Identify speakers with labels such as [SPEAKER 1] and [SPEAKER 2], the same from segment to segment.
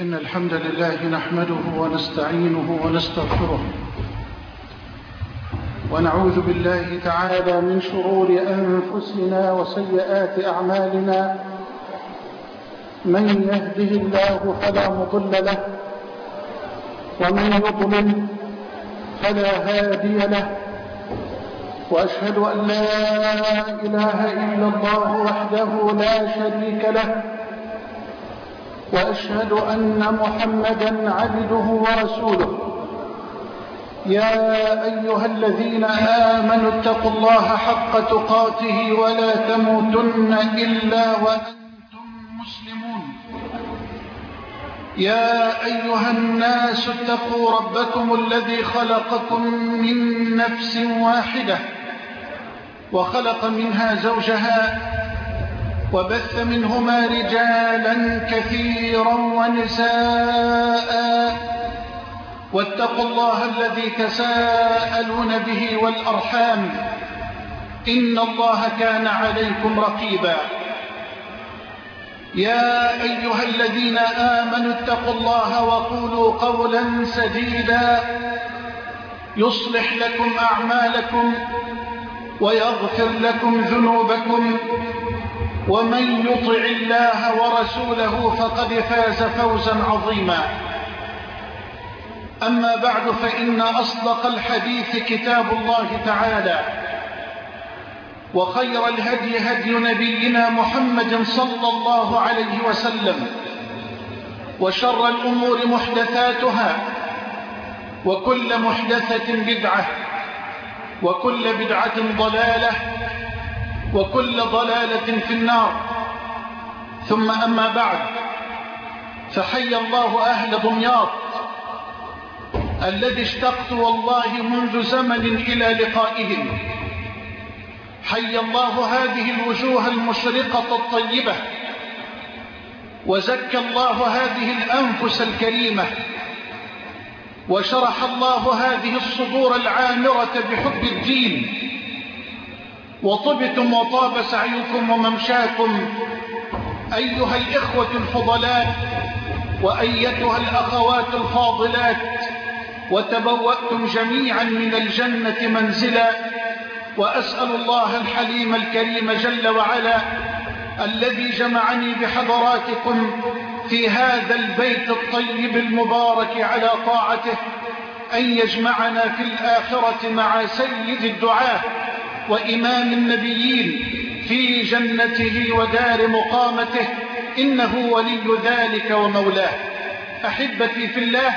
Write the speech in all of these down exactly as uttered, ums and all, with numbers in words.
[SPEAKER 1] إن الحمد لله نحمده ونستعينه ونستغفره ونعوذ بالله تعالى من شرور أنفسنا وسيئات أعمالنا. من يهده الله فلا مضل له ومن يضلل فلا هادي له، وأشهد أن لا إله إلا الله وحده لا شريك له، وأشهد أن محمدا عبده ورسوله. يا أيها الذين آمنوا اتقوا الله حق تقاته ولا تموتن إلا وأنتم مسلمون. يا أيها الناس اتقوا ربكم الذي خلقكم من نفس واحدة وخلق منها زوجها وبث منهما رجالا كثيرا ونساء، واتقوا الله الذي تساءلون به والأرحام، إن الله كان عليكم رقيبا. يا أيها الذين آمنوا اتقوا الله وقولوا قولا سديدا يصلح لكم أعمالكم ويغفر لكم ذنوبكم، ومن يطع الله ورسوله فقد فاز فوزا عظيما. أما بعد، فإن أصدق الحديث كتاب الله تعالى، وخير الهدي هدي نبينا محمد صلى الله عليه وسلم، وشر الأمور محدثاتها، وكل محدثة بدعة، وكل بدعة ضلالة، وكل ضلالة في النار. ثم أما بعد، فحي الله أهل دمياط الذي اشتقت والله منذ زمن إلى لقائهم. حي الله هذه الوجوه المشرقة الطيبة، وزكى الله هذه الأنفس الكريمة، وشرح الله هذه الصدور العامرة بحب الدين، وطبتم وطاب سعيكم وممشاكم أيها الإخوة الفضلاء وأيتها الأخوات الفاضلات، وتبوأتم جميعا من الجنة منزلا. وأسأل الله الحليم الكريم جل وعلا الذي جمعني بحضراتكم في هذا البيت الطيب المبارك على طاعته أن يجمعنا في الآخرة مع سيد الدعاة وإمام النبيين في جنته ودار مقامته، إنه ولي ذلك ومولاه. أحبتي في الله،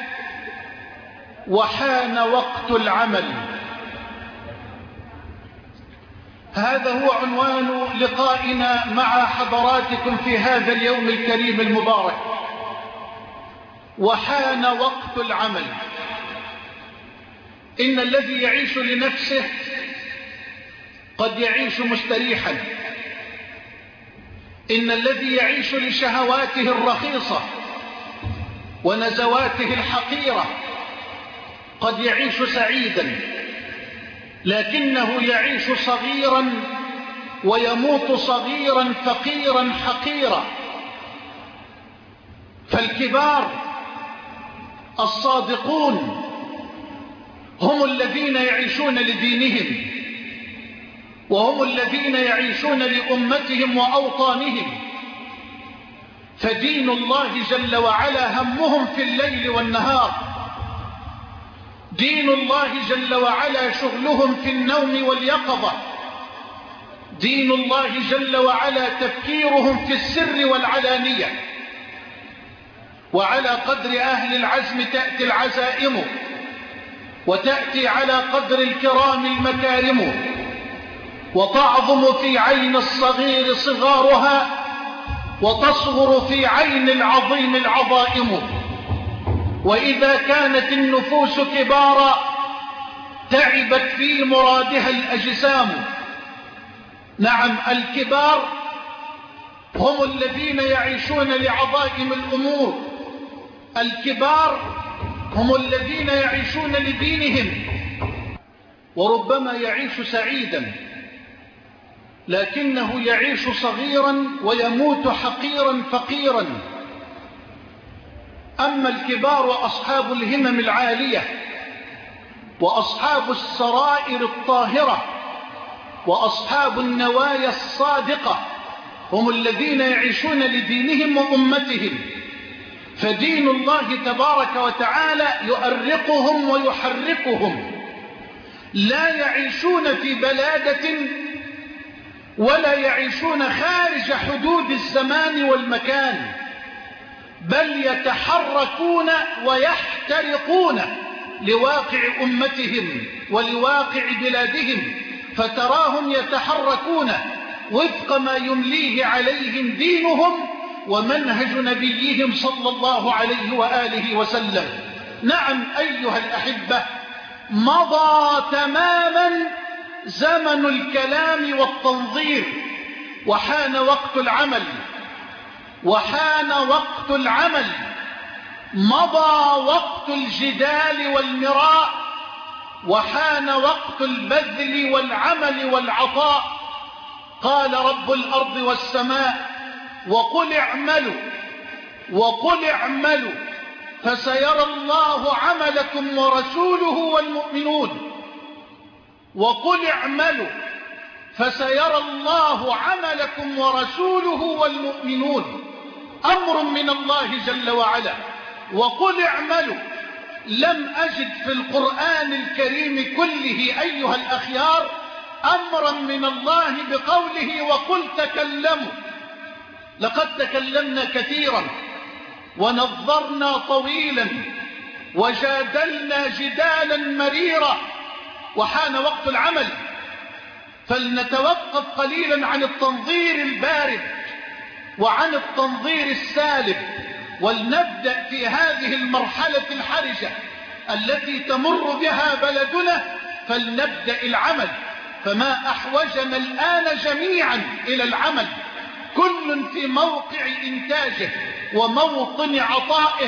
[SPEAKER 1] وحان وقت العمل. هذا هو عنوان لقائنا مع حضراتكم في هذا اليوم الكريم المبارك. وحان وقت العمل. إن الذي يعيش لنفسه قد يعيش مستريحا، إن الذي يعيش لشهواته الرخيصة ونزواته الحقيرة قد يعيش سعيدا، لكنه يعيش صغيرا ويموت صغيرا فقيرا حقيرا. فالكبار الصادقون هم الذين يعيشون لدينهم، وهم الذين يعيشون لأمتهم وأوطانهم، فدين الله جل وعلا همهم في الليل والنهار. دين الله جل وعلا شغلهم في النوم واليقظة. دين الله جل وعلا تفكيرهم في السر والعلانية. وعلى قدر أهل العزم تأتي العزائم، وتأتي على قدر الكرام المكارم، وتعظم في عين الصغير صغارها، وتصغر في عين العظيم العظائم. وإذا كانت النفوس كبارا تعبت في مرادها الأجسام. نعم، الكبار هم الذين يعيشون لعظائم الأمور. الكبار هم الذين يعيشون لدينهم، وربما يعيش سعيدا، لكنه يعيش صغيرا ويموت حقيرا فقيرا. أما الكبار وأصحاب الهمم العالية وأصحاب السرائر الطاهرة وأصحاب النوايا الصادقة هم الذين يعيشون لدينهم وأمتهم، فدين الله تبارك وتعالى يؤرقهم ويحركهم، لا يعيشون في بلادة ولا يعيشون خارج حدود الزمان والمكان، بل يتحركون ويحترقون لواقع أمتهم ولواقع بلادهم، فتراهم يتحركون وفق ما يمليه عليهم دينهم ومنهج نبيهم صلى الله عليه وآله وسلم. نعم أيها الأحبة، مضى تماما زمن الكلام والتنظير، وحان وقت العمل، وحان وقت العمل، مضى وقت الجدال والمراء، وحان وقت البذل والعمل والعطاء. قال رب الأرض والسماء: وقل اعملوا وقل اعملوا فسيرى الله عملكم ورسوله والمؤمنون. وقل اعملوا فسيرى الله عملكم ورسوله والمؤمنون، أمر من الله جل وعلا. وقل اعملوا، لم أجد في القرآن الكريم كله أيها الأخيار أمرا من الله بقوله وقل تكلموا. لقد تكلمنا كثيرا ونظرنا طويلا وجادلنا جدالا مريرا، وحان وقت العمل، فلنتوقف قليلا عن التنظير البارد وعن التنظير السالب، ولنبدأ في هذه المرحلة الحرجة التي تمر بها بلدنا، فلنبدأ العمل. فما أحوجنا الآن جميعا إلى العمل، كل في موقع إنتاجه وموطن عطائه،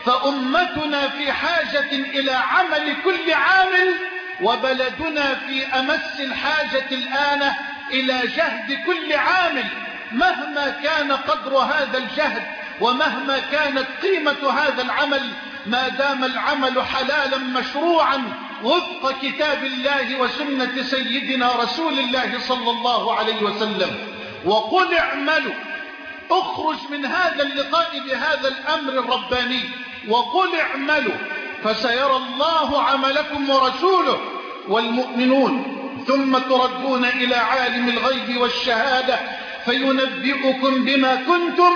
[SPEAKER 1] فأمتنا في حاجة إلى عمل كل عامل، وبلدنا في أمس الحاجة الآن إلى جهد كل عامل، مهما كان قدر هذا الجهد ومهما كانت قيمة هذا العمل، ما دام العمل حلالا مشروعا وفق كتاب الله وسنة سيدنا رسول الله صلى الله عليه وسلم. وقل اعملوا، اخرج من هذا اللقاء بهذا الأمر الرباني، وقل اعملوا فسيرى الله عملكم ورسوله والمؤمنون، ثم تردون إلى عالم الغيب والشهادة فينبئكم بما كنتم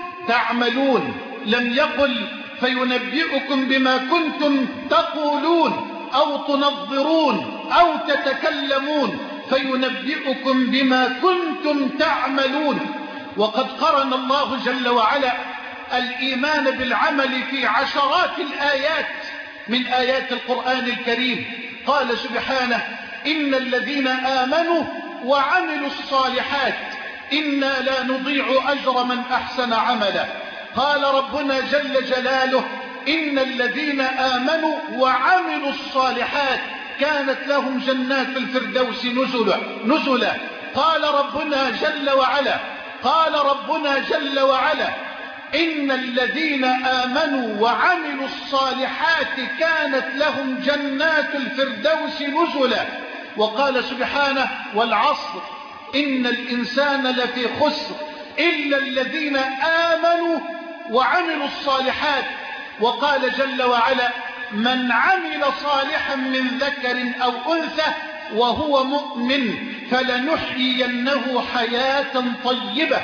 [SPEAKER 1] تعملون. لم يقل فينبئكم بما كنتم تقولون أو تنظرون أو تتكلمون، فينبئكم بما كنتم تعملون. وقد قرن الله جل وعلا الإيمان بالعمل في عشرات الآيات من آيات القرآن الكريم. قال سبحانه: إن الذين آمنوا وعملوا الصالحات إنا لا نضيع أجر من أحسن عملا. قال ربنا جل جلاله: إن الذين آمنوا وعملوا الصالحات كانت لهم جنات الفردوس نزلا نزلا. قال ربنا جل وعلا قال ربنا جل وعلا إن الذين آمنوا وعملوا الصالحات كانت لهم جنات الفردوس نزلا. وقال سبحانه: والعصر إن الإنسان لفي خسر إلا الذين آمنوا وعملوا الصالحات. وقال جل وعلا: من عمل صالحا من ذكر أو أنثى وهو مؤمن فلنحيينه حياة طيبة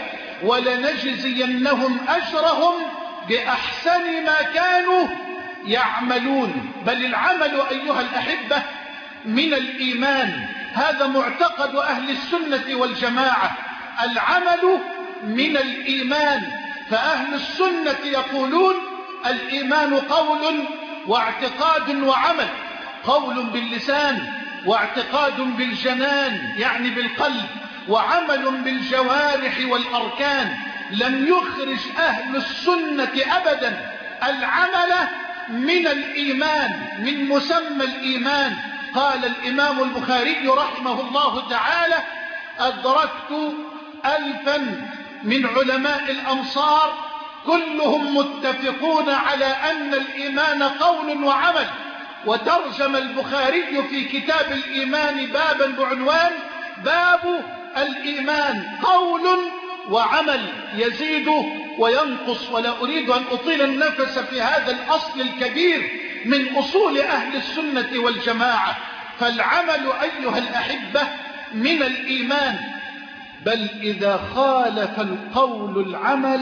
[SPEAKER 1] ولنجزينهم أجرهم بأحسن ما كانوا يعملون. بل العمل أيها الأحبة من الإيمان، هذا معتقد أهل السنة والجماعة، العمل من الإيمان. فأهل السنة يقولون الإيمان قول واعتقاد وعمل، قول باللسان واعتقاد بالجنان يعني بالقلب، وعمل بالجوارح والأركان. لم يخرج أهل السنة أبدا العمل من الإيمان، من مسمى الإيمان. قال الإمام البخاري رحمه الله تعالى: أدركت ألفا من علماء الأمصار كلهم متفقون على أن الإيمان قول وعمل. وترجم البخاري في كتاب الإيمان بابا بعنوان باب الإيمان قول وعمل يزيد وينقص. ولا أريد أن أطيل النفس في هذا الأصل الكبير من أصول أهل السنة والجماعة. فالعمل أيها الأحبة من الإيمان، بل إذا خالف القول العمل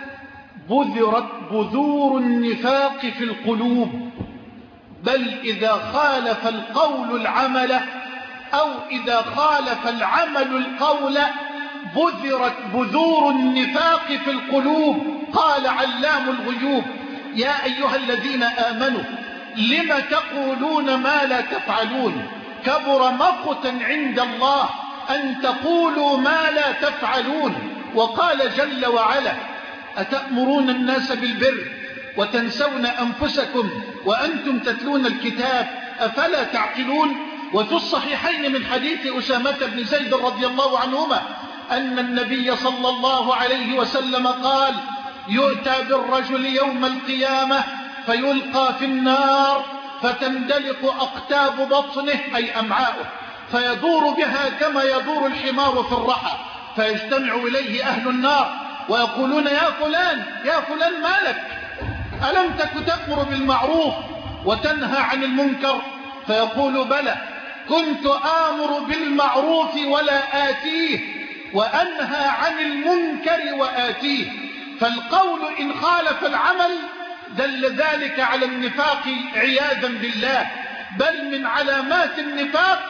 [SPEAKER 1] بذرت بذور النفاق في القلوب. بل إذا خالف القول العمل أو إذا خالف العمل القول بذرت بذور النفاق في القلوب. قال علام الغيوب: يا أيها الذين آمنوا لم تقولون ما لا تفعلون كبر مقتا عند الله أن تقولوا ما لا تفعلون. وقال جل وعلا: أتأمرون الناس بالبر وتنسون أنفسكم وأنتم تتلون الكتاب أفلا تعقلون. وفي الصحيحين من حديث أسامة بن زيد رضي الله عنهما أن النبي صلى الله عليه وسلم قال: يؤتى بالرجل يوم القيامة فيلقى في النار فتندلق أقتاب بطنه أي أمعاؤه فيدور بها كما يدور الحمار في الرحى، فيجتمع إليه أهل النار ويقولون: يا فلان يا فلان ما لك؟ ألم تك تأمر بالمعروف وتنهى عن المنكر؟ فيقول: بلى، كنت آمر بالمعروف ولا آتيه وأنهى عن المنكر وآتيه. فالقول إن خالف العمل دل ذلك على النفاق عياذا بالله. بل من علامات النفاق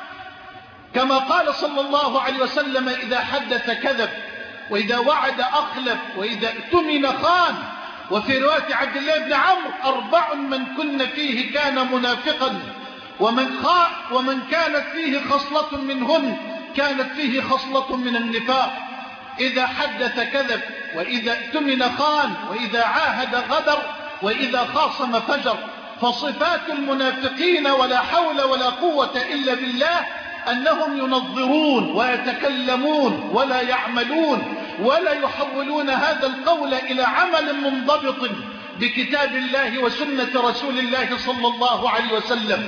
[SPEAKER 1] كما قال صلى الله عليه وسلم: إذا حدث كذب، وإذا وعد أخلف، وإذا اؤتمن خان. وفي رواية عبد الله بن عمرو: أربع من كن فيه كان منافقا، ومن خاء ومن كانت فيه خصلة منهن كانت فيه خصلة من النفاق. إذا حدث كذب، وإذا اؤتمن خان، وإذا عاهد غدر، وإذا خاصم فجر. فصفات المنافقين ولا حول ولا قوة إلا بالله أنهم ينظرون ويتكلمون ولا يعملون ولا يحولون هذا القول إلى عمل منضبط بكتاب الله وسنة رسول الله صلى الله عليه وسلم.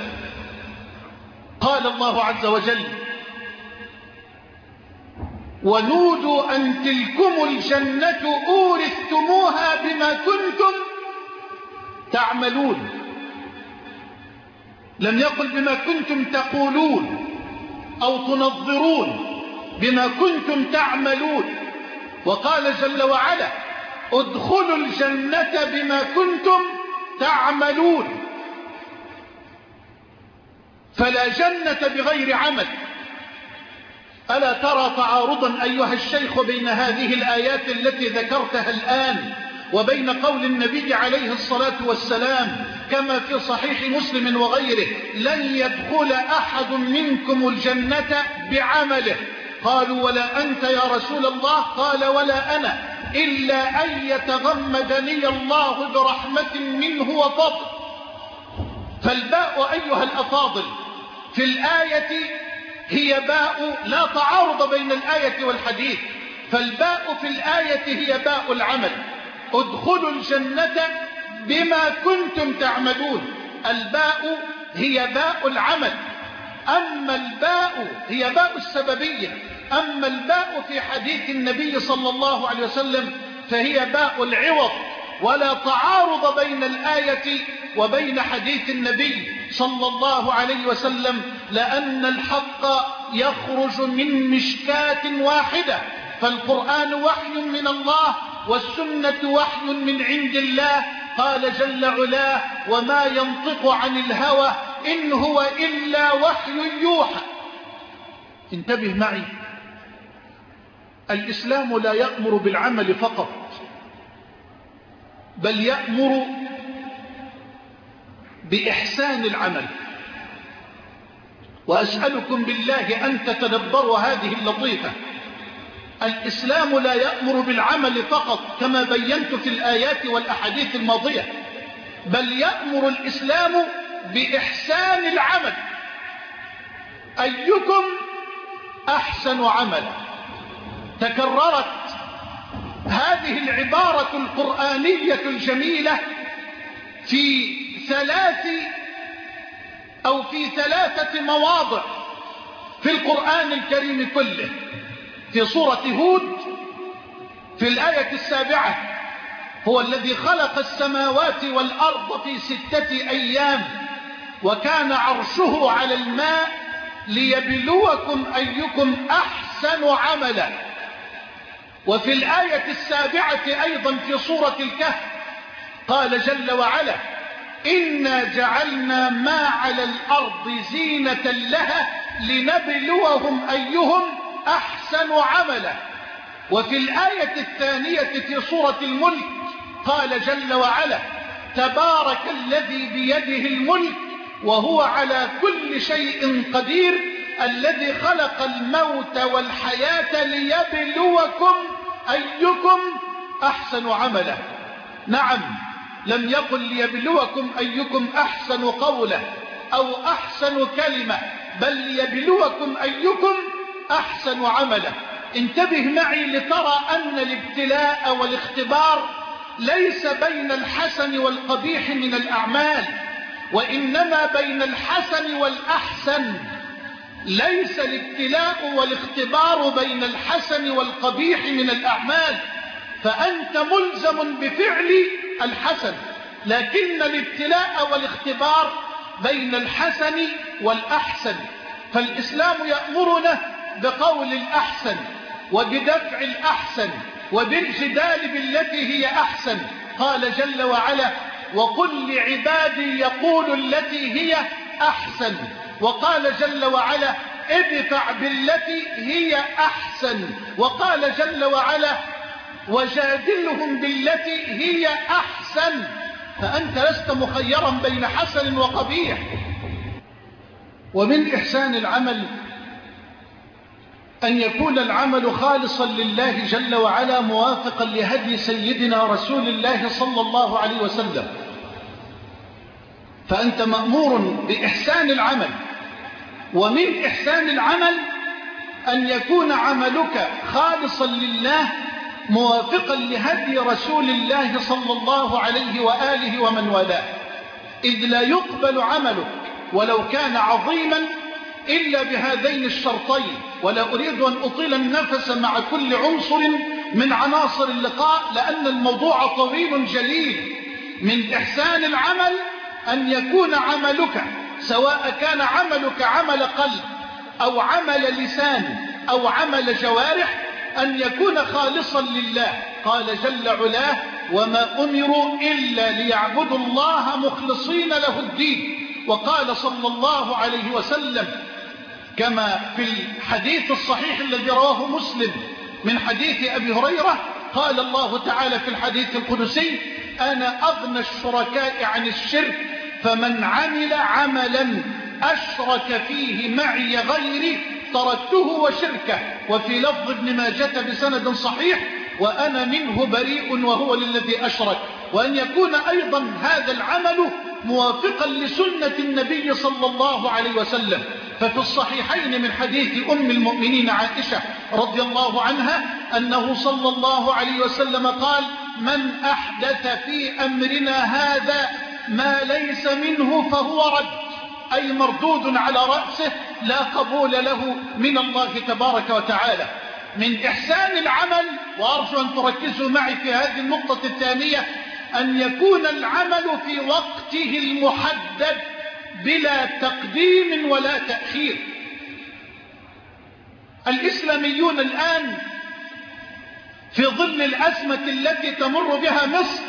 [SPEAKER 1] قال الله عز وجل: ونودوا أن تلكم الجنة أورثتموها بما كنتم تعملون. لم يقل بما كنتم تقولون أو تنظرون، بما كنتم تعملون. وقال جل وعلا: ادخلوا الجنة بما كنتم تعملون. فلا جنة بغير عمل. ألا ترى تعارضا أيها الشيخ بين هذه الآيات التي ذكرتها الآن وبين قول النبي عليه الصلاة والسلام كما في صحيح مسلم وغيره: لن يدخل أحد منكم الجنة بعمله. قالوا: ولا أنت يا رسول الله؟ قال: ولا أنا، إلا أن يتغمدني الله برحمة منه وفضل. فالباء أيها الأفاضل في الآية هي باء لا تعارض بين الآية والحديث. فالباء في الآية هي باء العمل. ادخلوا الجنة بما كنتم تعملون. الباء هي باء العمل. أما الباء هي باء السببية. أما الباء في حديث النبي صلى الله عليه وسلم فهي باء العوض. ولا تعارض بين الآية وبين حديث النبي صلى الله عليه وسلم، لأن الحق يخرج من مشكاة واحدة. فالقرآن وحي من الله والسنة وحي من عند الله. قال جل علاه: وما ينطق عن الهوى إن هو إلا وحي يوحى. انتبه معي، الإسلام لا يأمر بالعمل فقط، بل يأمر بإحسان العمل. وأسألكم بالله أن تتدبروا هذه اللطيفة. الإسلام لا يأمر بالعمل فقط كما بينت في الآيات والأحاديث الماضية، بل يأمر الإسلام بإحسان العمل. أيكم أحسن عملا؟ تكررت هذه العبارة القرآنية الجميلة في ثلاث أو في ثلاثة مواضع في القرآن الكريم كله. في سورة هود في الآية السابعة: هو الذي خلق السماوات والأرض في ستة أيام وكان عرشه على الماء ليبلوكم أيكم أحسن عملا. وفي الآية السابعة أيضا في سورة الكهف قال جل وعلا: إنا جعلنا ما على الأرض زينة لها لنبلوهم أيهم أحسن عملا. وفي الآية الثانية في سورة الملك قال جل وعلا: تبارك الذي بيده الملك وهو على كل شيء قدير الذي خلق الموت والحياة ليبلوكم أيكم أحسن عملا. نعم، لم يقل ليبلوكم أيكم أحسن قولا أو أحسن كلمة، بل ليبلوكم أيكم أحسن عملا. انتبه معي لترى أن الابتلاء والاختبار ليس بين الحسن والقبيح من الأعمال، وإنما بين الحسن والأحسن. ليس الابتلاء والاختبار بين الحسن والقبيح من الأعمال، فأنت ملزم بفعل الحسن، لكن الابتلاء والاختبار بين الحسن والأحسن. فالإسلام يأمرنا بقول الأحسن وبدفع الأحسن وبالجدال بالتي هي أحسن. قال جل وعلا: وقل لعبادي يقول التي هي أحسن. وقال جل وعلا: ادفع بالتي هي أحسن. وقال جل وعلا: وجادلهم بالتي هي أحسن. فأنت لست مخيرا بين حسن وقبيح. ومن إحسان العمل أن يكون العمل خالصا لله جل وعلا موافقا لهدي سيدنا رسول الله صلى الله عليه وسلم. فأنت مأمور بإحسان العمل. ومن إحسان العمل أن يكون عملك خالصا لله موافقا لهدي رسول الله صلى الله عليه وآله ومن والاه، إذ لا يقبل عملك ولو كان عظيما إلا بهذين الشرطين. ولا أريد أن أطيل النفس مع كل عنصر من عناصر اللقاء لأن الموضوع طويل جليل. من إحسان العمل أن يكون عملك، سواء كان عملك عمل قلب أو عمل لسان أو عمل جوارح، أن يكون خالصا لله. قال جل علاه: وما أمروا إلا ليعبدوا الله مخلصين له الدين. وقال صلى الله عليه وسلم كما في الحديث الصحيح الذي رواه مسلم من حديث أبي هريرة: قال الله تعالى في الحديث القدسي: أنا أغنى الشركاء عن الشرك، فمن عمل عملا أشرك فيه معي غيري تركته وشركه. وفي لفظ ابن ماجة بسند صحيح: وأنا منه بريء وهو للذي أشرك. وأن يكون أيضا هذا العمل موافقا لسنة النبي صلى الله عليه وسلم. ففي الصحيحين من حديث أم المؤمنين عائشة رضي الله عنها أنه صلى الله عليه وسلم قال: من أحدث في أمرنا هذا ما ليس منه فهو رد، أي مردود على رأسه، لا قبول له من الله تبارك وتعالى. من إحسان العمل، وأرجو أن تركزوا معي في هذه النقطة الثانية، أن يكون العمل في وقته المحدد بلا تقديم ولا تأخير. الإسلاميون الآن في ظل الأزمة التي تمر بها مصر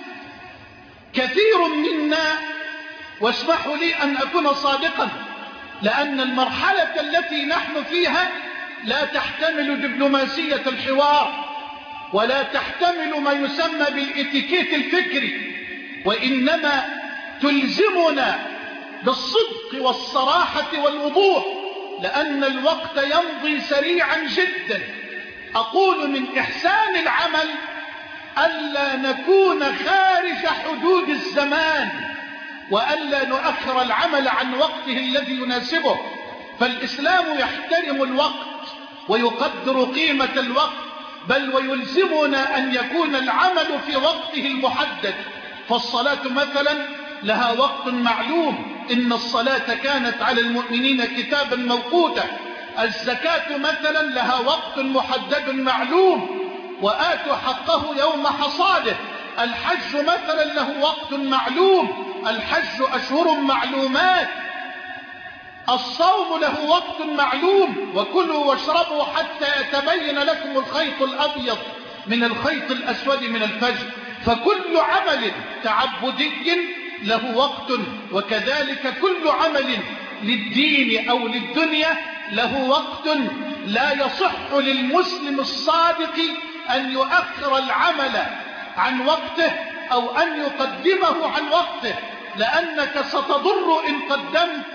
[SPEAKER 1] كثير منا، واسمحوا لي أن أكون صادقا، لأن المرحلة التي نحن فيها لا تحتمل دبلوماسية الحوار ولا تحتمل ما يسمى بالإتيكيت الفكري، وإنما تلزمنا بالصدق والصراحة والوضوح، لأن الوقت يمضي سريعا جدا. أقول من إحسان العمل ألا نكون خارج حدود الزمان، وألا نؤخر العمل عن وقته الذي يناسبه. فالإسلام يحترم الوقت ويقدر قيمة الوقت بل ويلزمنا أن يكون العمل في وقته المحدد. فالصلاة مثلا لها وقت معلوم، إن الصلاة كانت على المؤمنين كتابا موقوتا. الزكاة مثلا لها وقت محدد معلوم، وآتوا حقه يوم حصاده. الحج مثلا له وقت معلوم، الحج أشهر معلومات. الصوم له وقت معلوم، وكلوا واشربوا حتى يتبين لكم الخيط الأبيض من الخيط الأسود من الفجر. فكل عمل تعبدي له وقت، وكذلك كل عمل للدين أو للدنيا له وقت. لا يصح للمسلم الصادق أن يؤخر العمل عن وقته أو أن يقدمه عن وقته، لأنك ستضر إن قدمت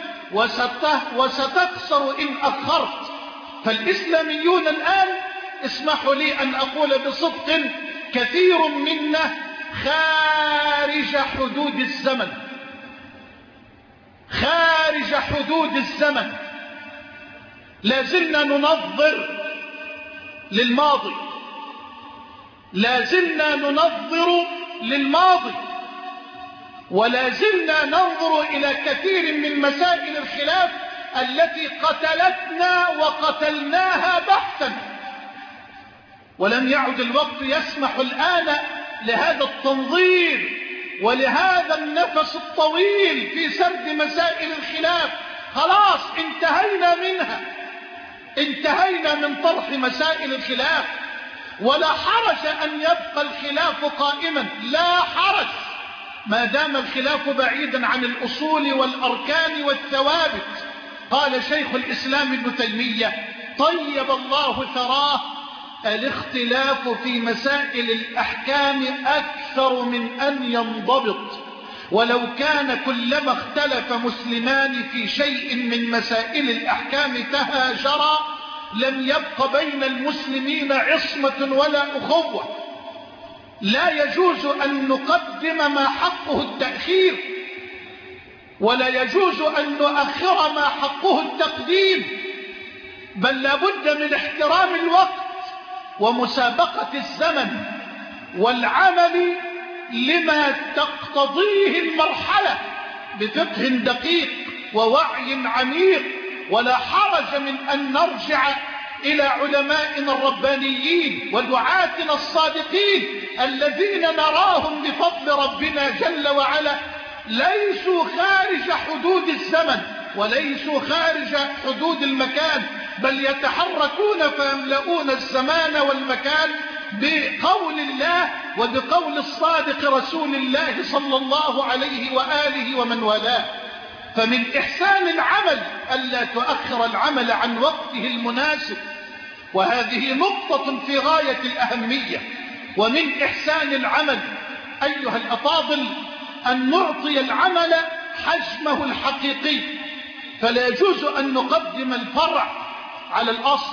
[SPEAKER 1] وستخسر إن أخرت. فالإسلاميون الآن، اسمحوا لي أن أقول بصدق، كثير منا خارج حدود الزمن، خارج حدود الزمن. لازلنا ننظر للماضي، لازلنا ننظر للماضي، ولازلنا ننظر إلى كثير من مسائل الخلاف التي قتلتنا وقتلناها بحثا. ولم يعد الوقت يسمح الآن لهذا التنظير ولهذا النفس الطويل في سرد مسائل الخلاف. خلاص انتهينا منها، انتهينا من طرح مسائل الخلاف. ولا حرج أن يبقى الخلاف قائما، لا حرج ما دام الخلاف بعيدا عن الأصول والأركان والثوابت. قال شيخ الإسلام ابن تيمية طيب الله ثراه: الاختلاف في مسائل الأحكام أكثر من أن ينضبط، ولو كان كلما اختلف مسلمان في شيء من مسائل الأحكام تهاجرا لم يبق بين المسلمين عصمة ولا أخوة. لا يجوز أن نقدم ما حقه التأخير، ولا يجوز أن نؤخر ما حقه التقديم، بل لابد من احترام الوقت ومسابقة الزمن والعمل لما تقتضيه المرحلة بفقه دقيق ووعي عميق. ولا حرج من أن نرجع إلى علمائنا الربانيين ودعاتنا الصادقين الذين نراهم بفضل ربنا جل وعلا ليسوا خارج حدود الزمن وليسوا خارج حدود المكان، بل يتحركون فيملؤون الزمان والمكان بقول الله وبقول الصادق رسول الله صلى الله عليه وآله ومن والاه. فمن إحسان العمل ألا تؤخر العمل عن وقته المناسب، وهذه نقطة في غاية الأهمية. ومن إحسان العمل أيها الأفاضل أن نعطي العمل حجمه الحقيقي، فلا يجوز أن نقدم الفرع على الأصل،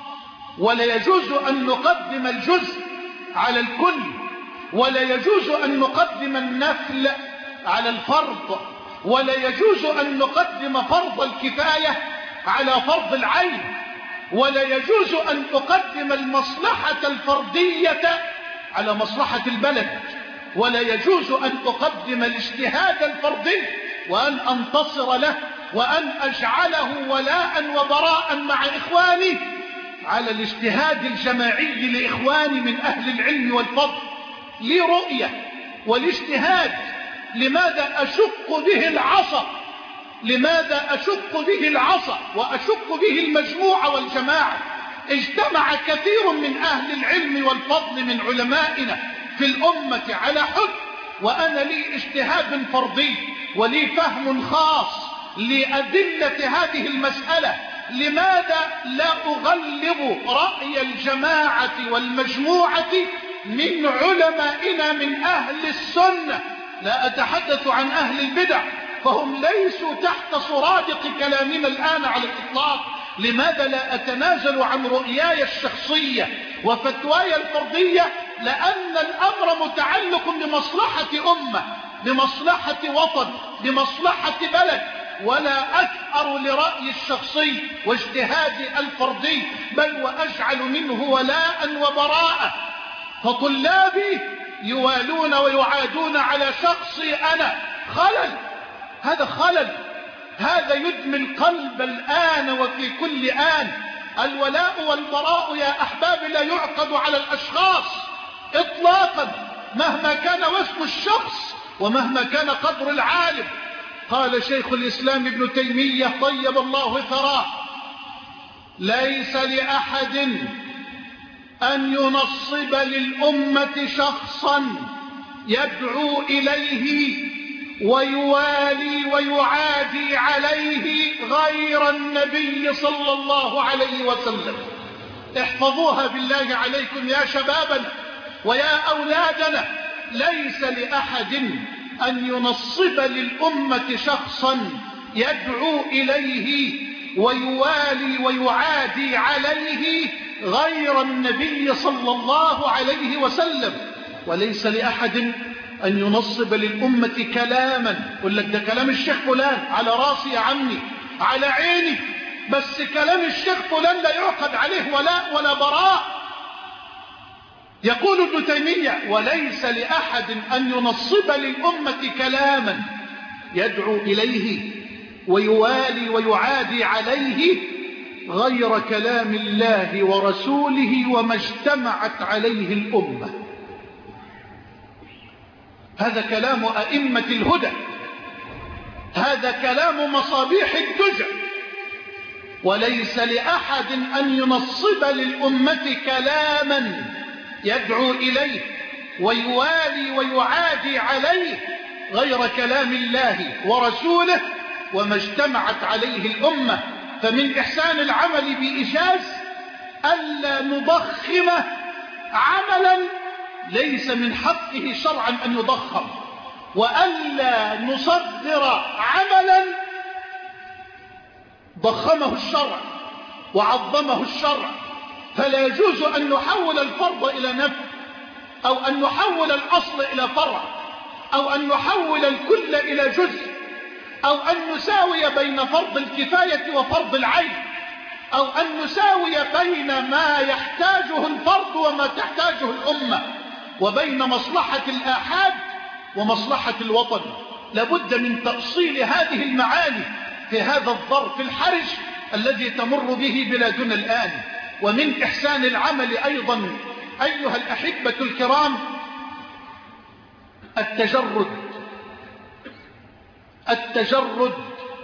[SPEAKER 1] ولا يجوز أن نقدم الجزء على الكل، ولا يجوز أن نقدم النفل على الفرض، ولا يجوز أن نقدم فرض الكفاية على فرض العين، ولا يجوز أن نقدم المصلحة الفردية على مصلحة البلد، ولا يجوز أن أقدم الاجتهاد الفردي وأن أنتصر له وأن أجعله ولاء وبراء مع إخواني على الاجتهاد الجماعي لإخواني من أهل العلم والفضل. لي رؤية والاجتهاد، لماذا أشق به العصا؟ لماذا أشق به العصا وأشق به المجموعة والجماعة؟ اجتمع كثير من أهل العلم والفضل من علمائنا في الأمة على حكم، وأنا لي اجتهاد فردي ولي فهم خاص لأدلة هذه المسألة. لماذا لا أغلب رأي الجماعة والمجموعة من علمائنا من أهل السنة؟ لا أتحدث عن أهل البدع، فهم ليسوا تحت صرادق كلامنا الآن على الإطلاق. لماذا لا أتنازل عن رؤياي الشخصية وفتواي الفردية؟ لأن الأمر متعلق بمصلحة أمة، بمصلحة وطن، بمصلحة بلد، ولا أثأر لرأيي الشخصي واجتهادي الفردي، بل وأجعل منه ولاء وبراءة. فطلابي يوالون ويعادون على شخصي أنا. خلل، هذا خلل، هذا يدمي القلب الآن وفي كل آن. الولاء والبراء يا أحبابي لا يعقد على الأشخاص إطلاقا، مهما كان وزن الشخص ومهما كان قدر العالم. قال شيخ الإسلام ابن تيمية طيب الله ثراه: ليس لأحد أن ينصب للأمة شخصا يدعو إليه ويوالي ويعادي عليه غير النبي صلى الله عليه وسلم. احفظوها بالله عليكم يا شبابنا ويا أولادنا. ليس لأحد أن ينصب للأمة شخصا يدعو إليه ويوالي ويعادي عليه غير النبي صلى الله عليه وسلم. وليس لأحد أن ينصب للأمة كلاما، يقول لك ده كلام الشيخ فلان، على راسي يا عمي على عيني، بس كلام الشيخ فلان لا يعقد عليه ولاء ولا براء. يقول ابن تيمية: وليس لأحد أن ينصب للأمة كلاما يدعو إليه ويوالي ويعادي عليه غير كلام الله ورسوله وما اجتمعت عليه الأمة. هذا كلام أئمة الهدى، هذا كلام مصابيح الدجى. وليس لأحد أن ينصب للأمة كلاما يدعو إليه ويوالي ويعادي عليه غير كلام الله ورسوله وما اجتمعت عليه الأمة. فمن إحسان العمل بإيجاز ألا نضخم عملا ليس من حقه شرعا أن يضخم، وألا نصغر عملا ضخمه الشرع وعظمه الشرع. فلا يجوز أن نحول الفرض إلى نفل، أو أن نحول الأصل إلى فرع، أو أن نحول الكل إلى جزء، أو أن نساوي بين فرض الكفاية وفرض العين، أو أن نساوي بين ما يحتاجه الفرد وما تحتاجه الأمة، وبين مصلحة الآحاد ومصلحة الوطن. لابد من تأصيل هذه المعاني في هذا الظرف الحرج الذي تمر به بلادنا الآن. ومن إحسان العمل أيضا أيها الأحبة الكرام التجرد. التجرد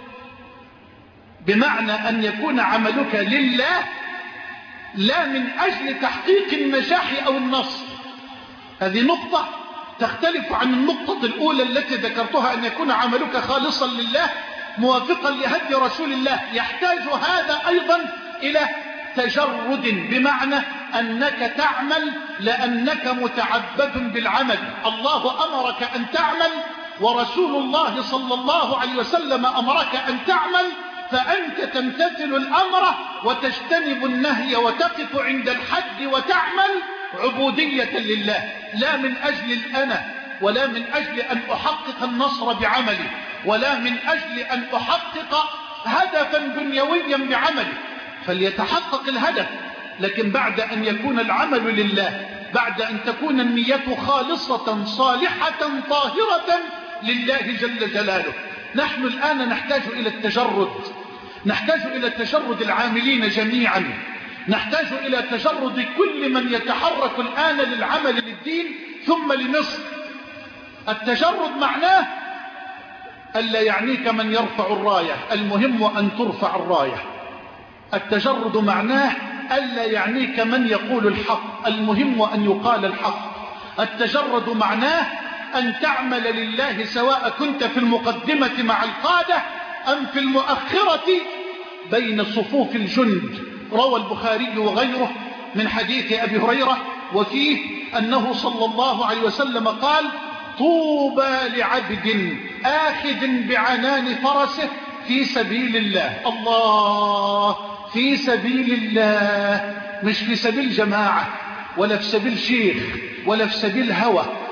[SPEAKER 1] بمعنى أن يكون عملك لله لا من أجل تحقيق النجاح أو النصر. هذه نقطة تختلف عن النقطة الأولى التي ذكرتها، أن يكون عملك خالصا لله موافقا لهدي رسول الله. يحتاج هذا أيضا إلى تجرد، بمعنى أنك تعمل لأنك متعبد بالعمل. الله أمرك أن تعمل، ورسول الله صلى الله عليه وسلم أمرك أن تعمل، فأنت تمتثل الأمر وتجتنب النهي وتقف عند الحد وتعمل عبودية لله، لا من أجل الأنا، ولا من أجل أن أحقق النصر بعملي، ولا من أجل أن أحقق هدفا دنيويا بعملي. فليتحقق الهدف، لكن بعد أن يكون العمل لله، بعد أن تكون النية خالصة صالحة طاهرة لله جل جلاله. نحن الآن نحتاج إلى التجرد، نحتاج إلى تجرد العاملين جميعا، نحتاج إلى تجرد كل من يتحرك الآن للعمل للدين ثم لمصر. التجرد معناه ألا يعنيك من يرفع الراية، المهم أن ترفع الراية. التجرد معناه ألا يعنيك من يقول الحق، المهم أن يقال الحق. التجرد معناه أن تعمل لله سواء كنت في المقدمة مع القادة أم في المؤخرة بين صفوف الجند. روى البخاري وغيره من حديث أبي هريرة وفيه أنه صلى الله عليه وسلم قال: طوبى لعبد آخذ بعنان فرسه في سبيل الله. الله، في سبيل الله، مش في سبيل جماعة، ولا في سبيل شيخ، ولا في سبيل هوى،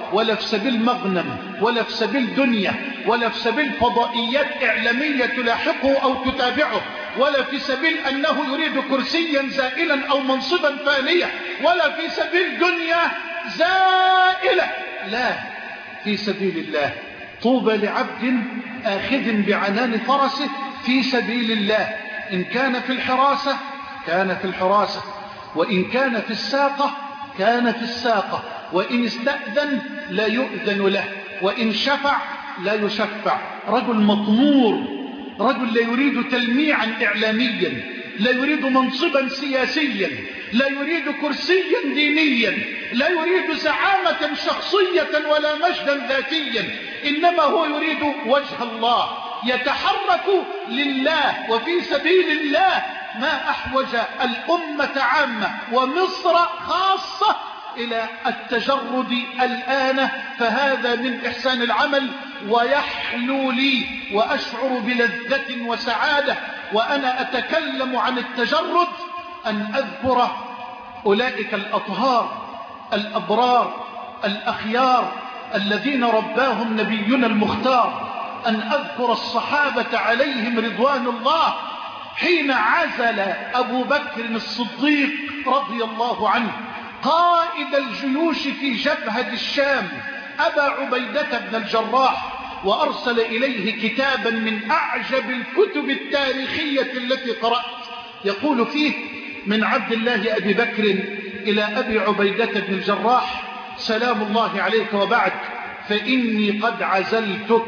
[SPEAKER 1] ولا في سبيل مغنم ولا في سبيل دنيا ولا في سبيل فضائيات إعلامية تلاحقه أو تتابعه ولا في سبيل أنه يريد كرسيا زائلا أو منصبا فانيا ولا في سبيل دنيا زائلة، لا، في سبيل الله. طوبى لعبد آخذ بعنان فرسه في سبيل الله، إن كان في الحراسة كان في الحراسة، وإن كان في الساقة كان في الساقة، وإن استأذن لا يؤذن له، وإن شفع لا يشفع. رجل مطمور، رجل لا يريد تلميعا إعلاميا، لا يريد منصبا سياسيا، لا يريد كرسيا دينيا، لا يريد زعامة شخصية ولا مجدا ذاتيا، إنما هو يريد وجه الله، يتحرك لله وفي سبيل الله. ما أحوج الأمة عامة ومصر خاصة إلى التجرد الآن، فهذا من إحسان العمل، ويحلو لي وأشعر بلذة وسعادة وأنا أتكلم عن التجرد أن أذكر أولئك الأطهار الأبرار الأخيار الذين رباهم نبينا المختار، أن أذكر الصحابة عليهم رضوان الله حين عزل أبو بكر الصديق رضي الله عنه قائد الجيوش في جبهة الشام أبا عبيدة بن الجراح، وأرسل إليه كتابا من أعجب الكتب التاريخية التي قرأت، يقول فيه: من عبد الله أبي بكر إلى أبي عبيدة بن الجراح سلام الله عليك، وبعد، فإني قد عزلتك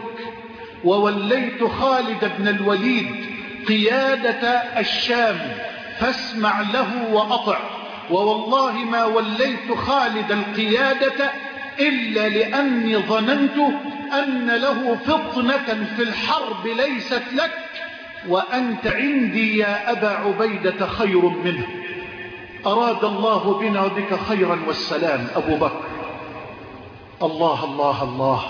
[SPEAKER 1] ووليت خالد بن الوليد قيادة الشام، فاسمع له وأطع، ووالله ما وليت خالد القيادة إلا لأني ظننت أن له فطنة في الحرب ليست لك، وأنت عندي يا أبا عبيدة خير منه. أراد الله بنا وبك خيرا والسلام. أبو بكر، الله الله الله.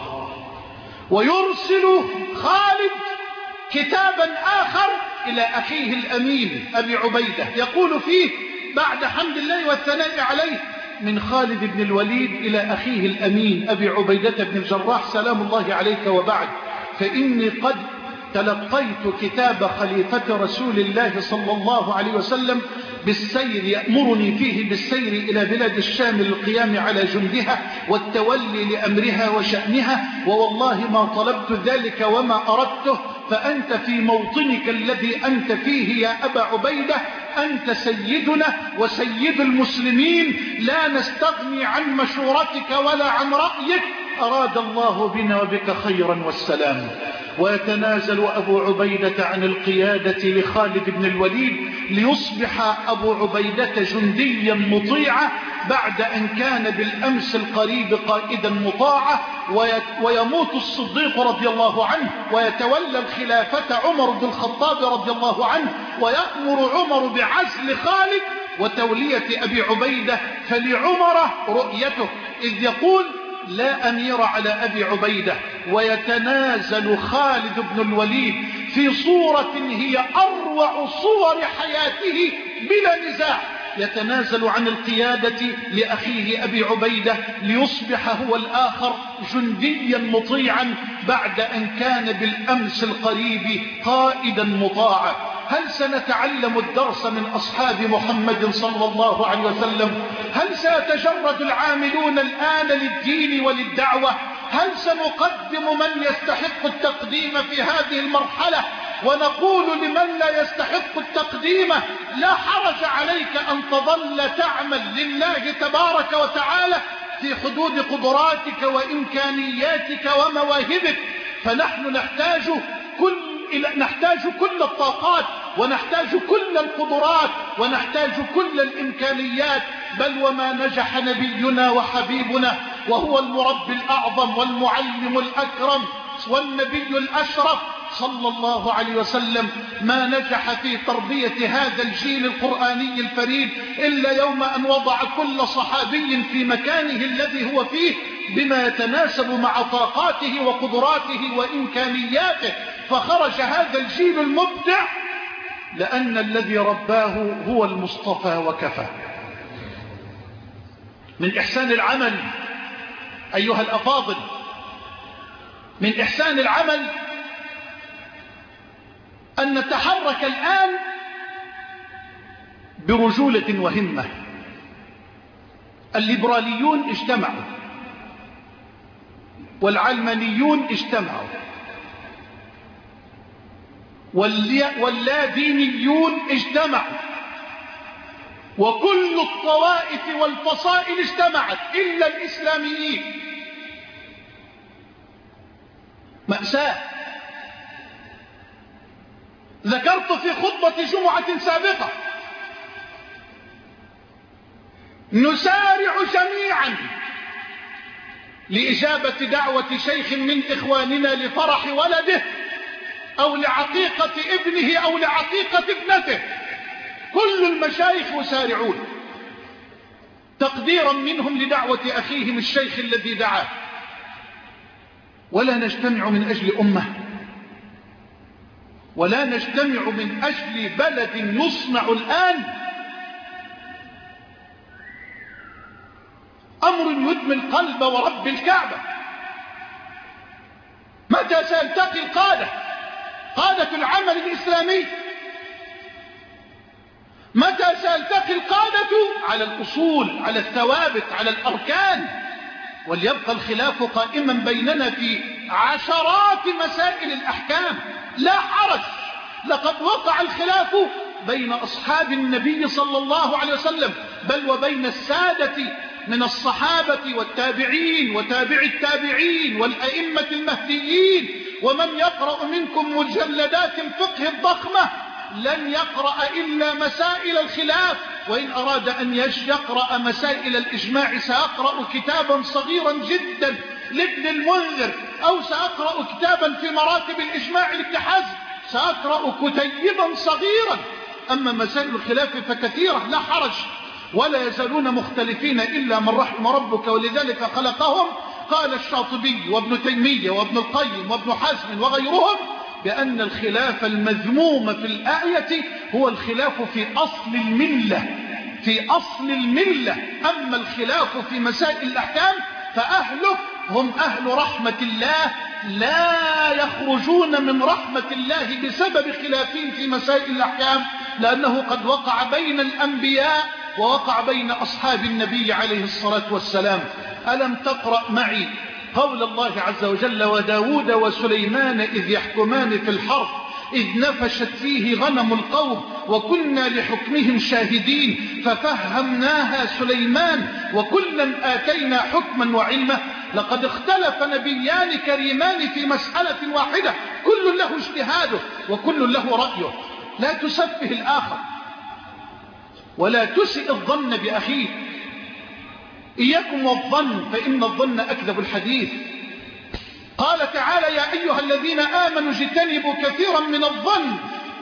[SPEAKER 1] ويرسل خالد كتابا آخر إلى أخيه الأمين أبي عبيدة يقول فيه بعد حمد الله والثناء عليه: من خالد بن الوليد إلى أخيه الأمين أبي عبيدة بن الجراح سلام الله عليك، وبعد، فإني قد تلقيت كتاب خليفة رسول الله صلى الله عليه وسلم بالسير، يأمرني فيه بالسير إلى بلاد الشام للقيام على جندها والتولي لأمرها وشأنها، ووالله ما طلبت ذلك وما أردته، فأنت في موطنك الذي أنت فيه يا أبا عبيدة، أنت سيدنا وسيد المسلمين، لا نستغني عن مشورتك ولا عن رأيك. أراد الله بنا وبك خيرا والسلام. ويتنازل أبو عبيدة عن القيادة لخالد بن الوليد ليصبح أبو عبيدة جنديا مطيعا بعد أن كان بالأمس القريب قائدا مطاعا، ويموت الصديق رضي الله عنه ويتولى الخلافة عمر بن الخطاب رضي الله عنه، ويأمر عمر بعزل خالد وتولية أبي عبيدة، فلعمر رؤيته، إذ يقول: لا أمير على أبي عبيدة. ويتنازل خالد بن الوليد في صورة هي أروع صور حياته بلا نزاع، يتنازل عن القيادة لأخيه أبي عبيدة ليصبح هو الآخر جنديا مطيعا بعد أن كان بالأمس القريب قائدا مطاعا. هل سنتعلم الدرس من أصحاب محمد صلى الله عليه وسلم؟ هل سيتجرد العاملون الآن للدين وللدعوة؟ هل سنقدم من يستحق التقديم في هذه المرحلة ونقول لمن لا يستحق التقديم: لا حرج عليك أن تظل تعمل لله تبارك وتعالى في حدود قدراتك وإمكانياتك ومواهبك؟ فنحن نحتاج كل نحتاج كل الطاقات، ونحتاج كل القدرات، ونحتاج كل الإمكانيات، بل وما نجح نبينا وحبيبنا وهو المربي الأعظم والمعلم الأكرم والنبي الأشرف صلى الله عليه وسلم، ما نجح في تربية هذا الجيل القرآني الفريد إلا يوم أن وضع كل صحابي في مكانه الذي هو فيه بما يتناسب مع طاقاته وقدراته وإمكانياته، فخرج هذا الجيل المبدع لأن الذي رباه هو المصطفى وكفى. من إحسان العمل أيها الأفاضل، من إحسان العمل أن نتحرك الآن برجولة وهمة. الليبراليون اجتمعوا والعلمانيون اجتمعوا واللادينيون اجتمعوا وكل الطوائف والفصائل اجتمعت إلا الإسلاميين. مأساة. ذكرت في خطبة جمعة سابقة نسارع جميعا لإجابة دعوة شيخ من إخواننا لفرح ولده أو لعقيقة ابنه أو لعقيقة ابنته. كل المشايخ يسارعون تقديرا منهم لدعوة أخيهم الشيخ الذي دعاه. ولا نجتمع من أجل أمة، ولا نجتمع من أجل بلد يصنع الآن. أمر يدمي القلب ورب الكعبة. متى سيلتقي القادة، قادة العمل الإسلامي؟ متى سيلتقي القادة على الأصول، على الثوابت، على الأركان؟ وليبقى الخلاف قائما بيننا في عشرات مسائل الأحكام، لا حرج. لقد وقع الخلاف بين أصحاب النبي صلى الله عليه وسلم، بل وبين السادة من الصحابة والتابعين وتابع التابعين والأئمة المهديين. ومن يقرأ منكم مجلدات الفقه الضخمة لن يقرأ إلا مسائل الخلاف، وإن أراد أن يقرأ مسائل الإجماع سيقرأ كتابا صغيرا جدا لابن المنذر، أو سأقرأ كتابا في مراتب الإجماع لابن حزم، سأقرأ كتيبا صغيرا. أما مسائل الخلاف فكثيرة، لا حرج. ولا يزالون مختلفين إلا من رحم ربك ولذلك خلقهم. قال الشاطبي وابن تيمية وابن القيم وابن حزم وغيرهم بأن الخلاف المذموم في الآية هو الخلاف في أصل الملة، في أصل الملة. أما الخلاف في مسائل الأحكام فأهله هم أهل رحمة الله، لا يخرجون من رحمة الله بسبب خلافهم في مسائل الأحكام، لأنه قد وقع بين الأنبياء ووقع بين أصحاب النبي عليه الصلاة والسلام. ألم تقرأ معي قول الله عز وجل: وداود وسليمان إذ يحكمان في الحرث إذ نفشت فيه غنم القوم وكنا لحكمهم شاهدين ففهمناها سليمان وكلا آتينا حكما وعلما. لقد اختلف نبيان كريمان في مسألة واحدة، كل له اجتهاده وكل له رأيه. لا تسفه الآخر ولا تسئ الظن بأخيه. إياكم والظن فإن الظن أكذب الحديث. قال تعالى: يا أيها الذين آمنوا اجتنبوا كثيرا من الظن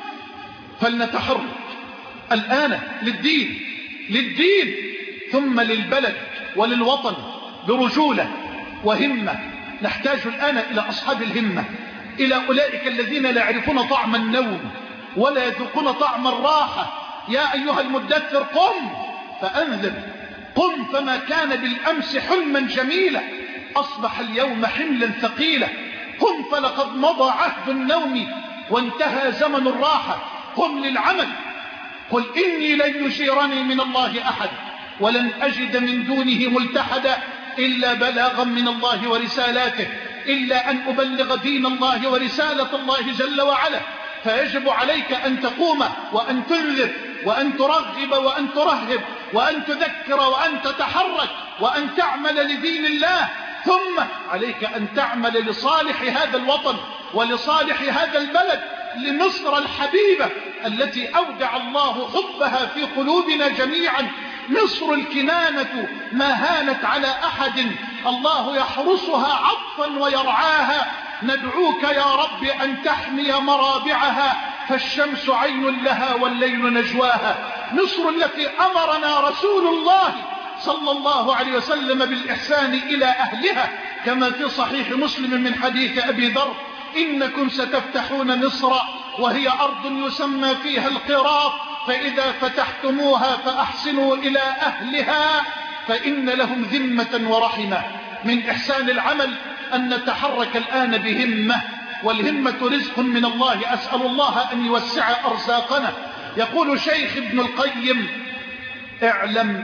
[SPEAKER 1] فلنتحرك الآن للدين للدين ثم للبلد وللوطن برجولة وهمة. نحتاج الآن إلى أصحاب الهمة، إلى أولئك الذين لا يعرفون طعم النوم ولا يذوقون طعم الراحة. يا أيها المدثر قم فأنذر، قم فما كان بالأمس حلما جميلا أصبح اليوم حملا ثقيلا. قم فلقد مضى عهد النوم وانتهى زمن الراحة. قم للعمل. قل إني لن يشيرني من الله أحد ولن أجد من دونه ملتحدا إلا بلاغا من الله ورسالاته، إلا أن أبلغ دين الله ورسالة الله جل وعلا. فيجب عليك أن تقوم وأن تنذر وأن ترغب وأن ترهب وأن تذكر وأن تتحرك وأن تعمل لدين الله. ثم عليك أن تعمل لصالح هذا الوطن ولصالح هذا البلد، لمصر الحبيبة التي أودع الله حبها في قلوبنا جميعا. مصر الكنانة ما هانت على أحد، الله يحرسها عطفا ويرعاها. ندعوك يا رب أن تحمي مرابعها فالشمس عين لها والليل نجواها. مصر التي أمرنا رسول الله صلى الله عليه وسلم بالإحسان إلى أهلها، كما في صحيح مسلم من حديث أبي ذر: إنكم ستفتحون مصر وهي أرض يسمى فيها القراط، فإذا فتحتموها فأحسنوا إلى أهلها فإن لهم ذمة ورحمة. من إحسان العمل أن نتحرك الآن بهمة، والهمة رزق من الله، أسأل الله أن يوسع أرزاقنا. يقول شيخ ابن القيم: اعلم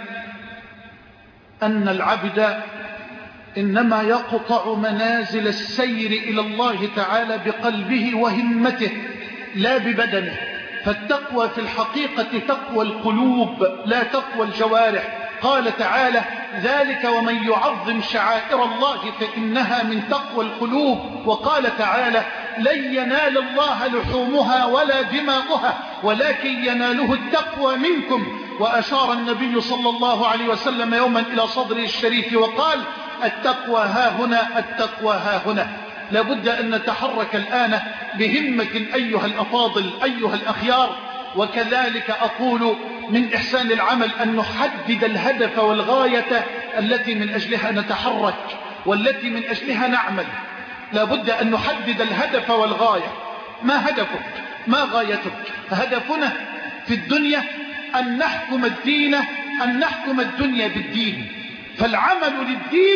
[SPEAKER 1] أن العبد إنما يقطع منازل السير إلى الله تعالى بقلبه وهمته لا ببدنه، فالتقوى في الحقيقة تقوى القلوب لا تقوى الجوارح. قال تعالى: ذلك ومن يعظم شعائر الله فإنها من تقوى القلوب. وقال تعالى: لن ينال الله لحومها ولا دماؤها ولكن يناله التقوى منكم. وأشار النبي صلى الله عليه وسلم يوما إلى صدره الشريف وقال: التقوى ها هنا، التقوى ها هنا. لابد أن نتحرك الآن بهمة أيها الأفاضل أيها الأخيار. وكذلك أقول من إحسان العمل أن نحدد الهدف والغاية التي من أجلها نتحرك والتي من أجلها نعمل. لابد أن نحدد الهدف والغاية. ما هدفك؟ ما غايتك؟ هدفنا في الدنيا أن نحكم الدين، أن نحكم الدنيا بالدين. فالعمل للدين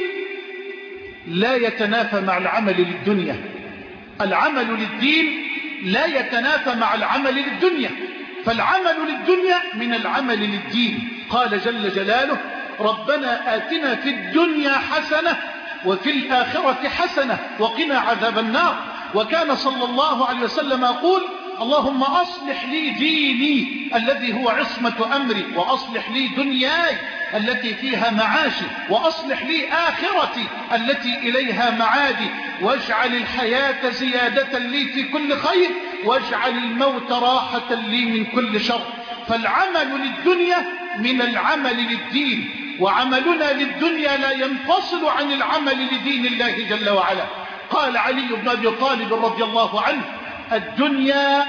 [SPEAKER 1] لا يتنافى مع العمل للدنيا، العمل للدين لا يتنافى مع العمل للدنيا، فالعمل للدنيا من العمل للدين. قال جل جلاله: ربنا آتنا في الدنيا حسنة وفي الآخرة حسنة وقنا عذاب النار. وكان صلى الله عليه وسلم يقول: اللهم أصلح لي ديني الذي هو عصمة أمري، وأصلح لي دنياي التي فيها معاشي، وأصلح لي آخرتي التي إليها معادي، واجعل الحياة زيادة لي في كل خير، واجعل الموت راحة لي من كل شر. فالعمل للدنيا من العمل للدين، وعملنا للدنيا لا ينفصل عن العمل لدين الله جل وعلا. قال علي بن أبي طالب رضي الله عنه: الدنيا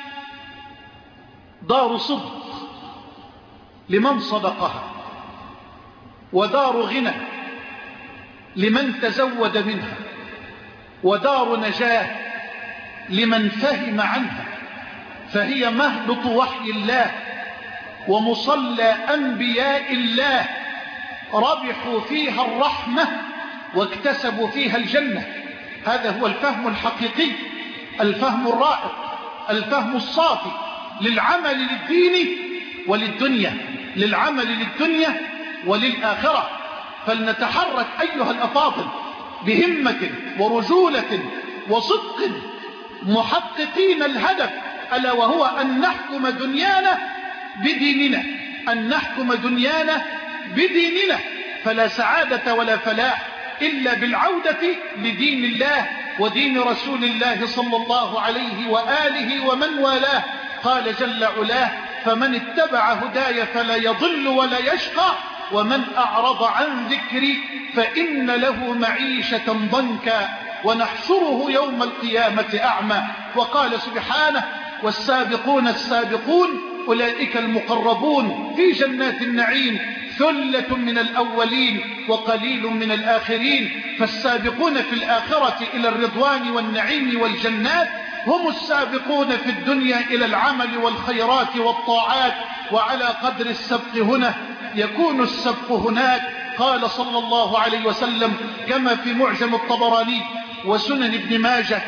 [SPEAKER 1] دار صدق لمن صدقها، ودار غنى لمن تزود منها، ودار نجاة لمن فهم عنها، فهي مهبط وحي الله ومصلى أنبياء الله، ربحوا فيها الرحمة واكتسبوا فيها الجنة. هذا هو الفهم الحقيقي، الفهم الرائع، الفهم الصافي للعمل للدين وللدنيا، للعمل للدنيا وللآخرة. فلنتحرك أيها الأفاضل بهمة ورجولة وصدق محققين الهدف، ألا وهو أن نحكم دنيانا بديننا، أن نحكم دنيانا بديننا. فلا سعادة ولا فلاح إلا بالعودة لدين الله ودين رسول الله صلى الله عليه وآله ومن والاه. قال جل علاه: فمن اتبع هداي فلا يضل ولا يشقى ومن أعرض عن ذكري فإن له معيشة ضنكا ونحشره يوم القيامة أعمى. وقال سبحانه: والسابقون السابقون أولئك المقربون في جنات النعيم ثلة من الأولين وقليل من الآخرين. فالسابقون في الآخرة إلى الرضوان والنعيم والجنات هم السابقون في الدنيا إلى العمل والخيرات والطاعات، وعلى قدر السبق هنا يكون السبق هناك. قال صلى الله عليه وسلم كما في معجم الطبراني وسنن ابن ماجه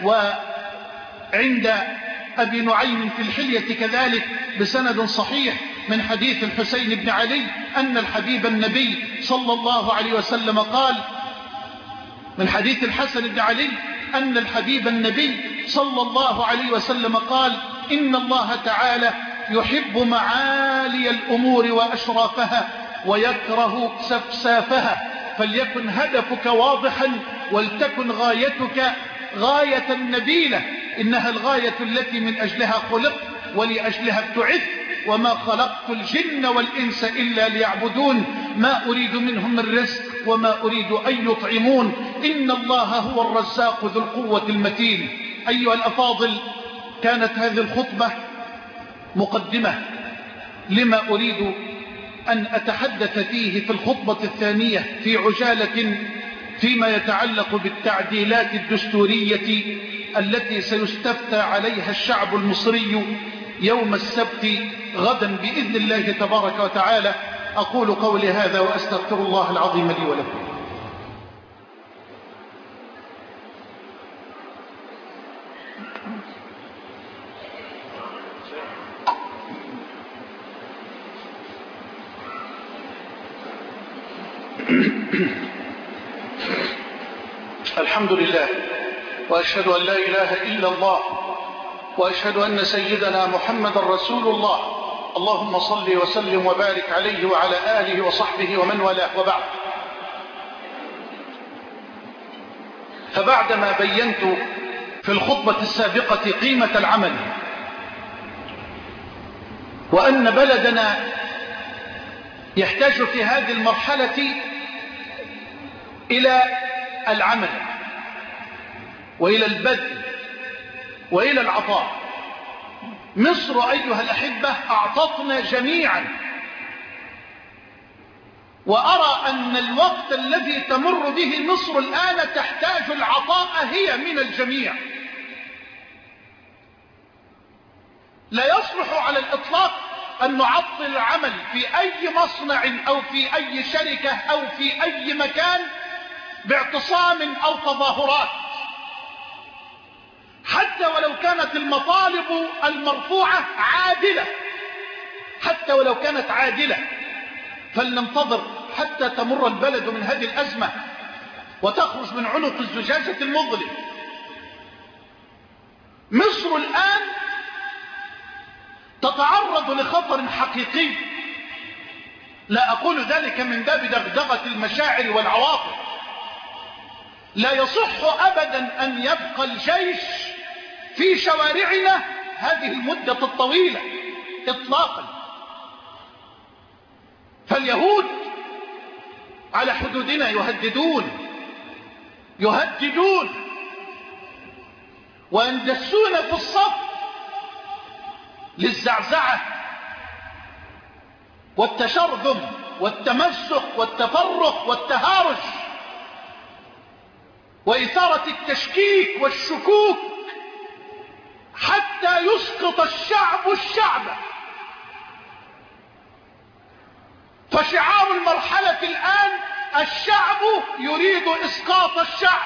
[SPEAKER 1] وعند أبي نعيم في الحلية كذلك بسند صحيح من حديث الحسين بن علي أن الحبيب النبي صلى الله عليه وسلم قال، من حديث الحسن بن علي أن الحبيب النبي صلى الله عليه وسلم قال: إن الله تعالى يحب معالي الأمور وأشرافها ويكره سفسافها، فليكن هدفك واضحا ولتكن غايتك غاية نبيلة، إنها الغاية التي من أجلها خلقت ولأجلها ابتعثت، وما خلقت الجن والإنس إلا ليعبدون، ما أريد منهم من رزق وما أريد أن يطعمون، إن الله هو الرزاق ذو القوة المتين. أيها الأفاضل، كانت هذه الخطبة مقدمة لما أريد أن أتحدث فيه في الخطبة الثانية في عجالة فيما يتعلق بالتعديلات الدستورية التي سيستفتى عليها الشعب المصري يوم السبت غدا بإذن الله تبارك وتعالى. أقول قولي هذا وأستغفر الله العظيم لي ولكم. الحمد لله، وأشهد أن لا إله إلا الله، وأشهد أن سيدنا محمد رسول الله. اللهم صل وسلم وبارك عليه وعلى آله وصحبه ومن والاه، وبعد. فبعدما بينت في الخطبة السابقة قيمة العمل، وأن بلدنا يحتاج في هذه المرحلة إلى العمل وإلى البذل وإلى العطاء. مصر أيها الأحبة أعطتنا جميعا، وأرى أن الوقت الذي تمر به مصر الآن تحتاج العطاء هي من الجميع. لا يصلح على الإطلاق أن نعطل العمل في أي مصنع أو في أي شركة أو في أي مكان باعتصام أو تظاهرات، حتى ولو كانت المطالب المرفوعة عادلة، حتى ولو كانت عادلة. فلننتظر حتى تمر البلد من هذه الأزمة وتخرج من عنق الزجاجة المظلم. مصر الآن تتعرض لخطر حقيقي، لا أقول ذلك من باب دغدغة المشاعر والعواطف. لا يصح أبدا أن يبقى الجيش في شوارعنا هذه المدة الطويلة إطلاقا. فاليهود على حدودنا يهددون يهددون ويندسون في الصف للزعزعة والتشرذم والتمزق والتفرق والتهارج وإثارة التشكيك والشكوك حتى يسقط الشعب الشعب. فشعار المرحلة الآن الشعب يريد إسقاط الشعب.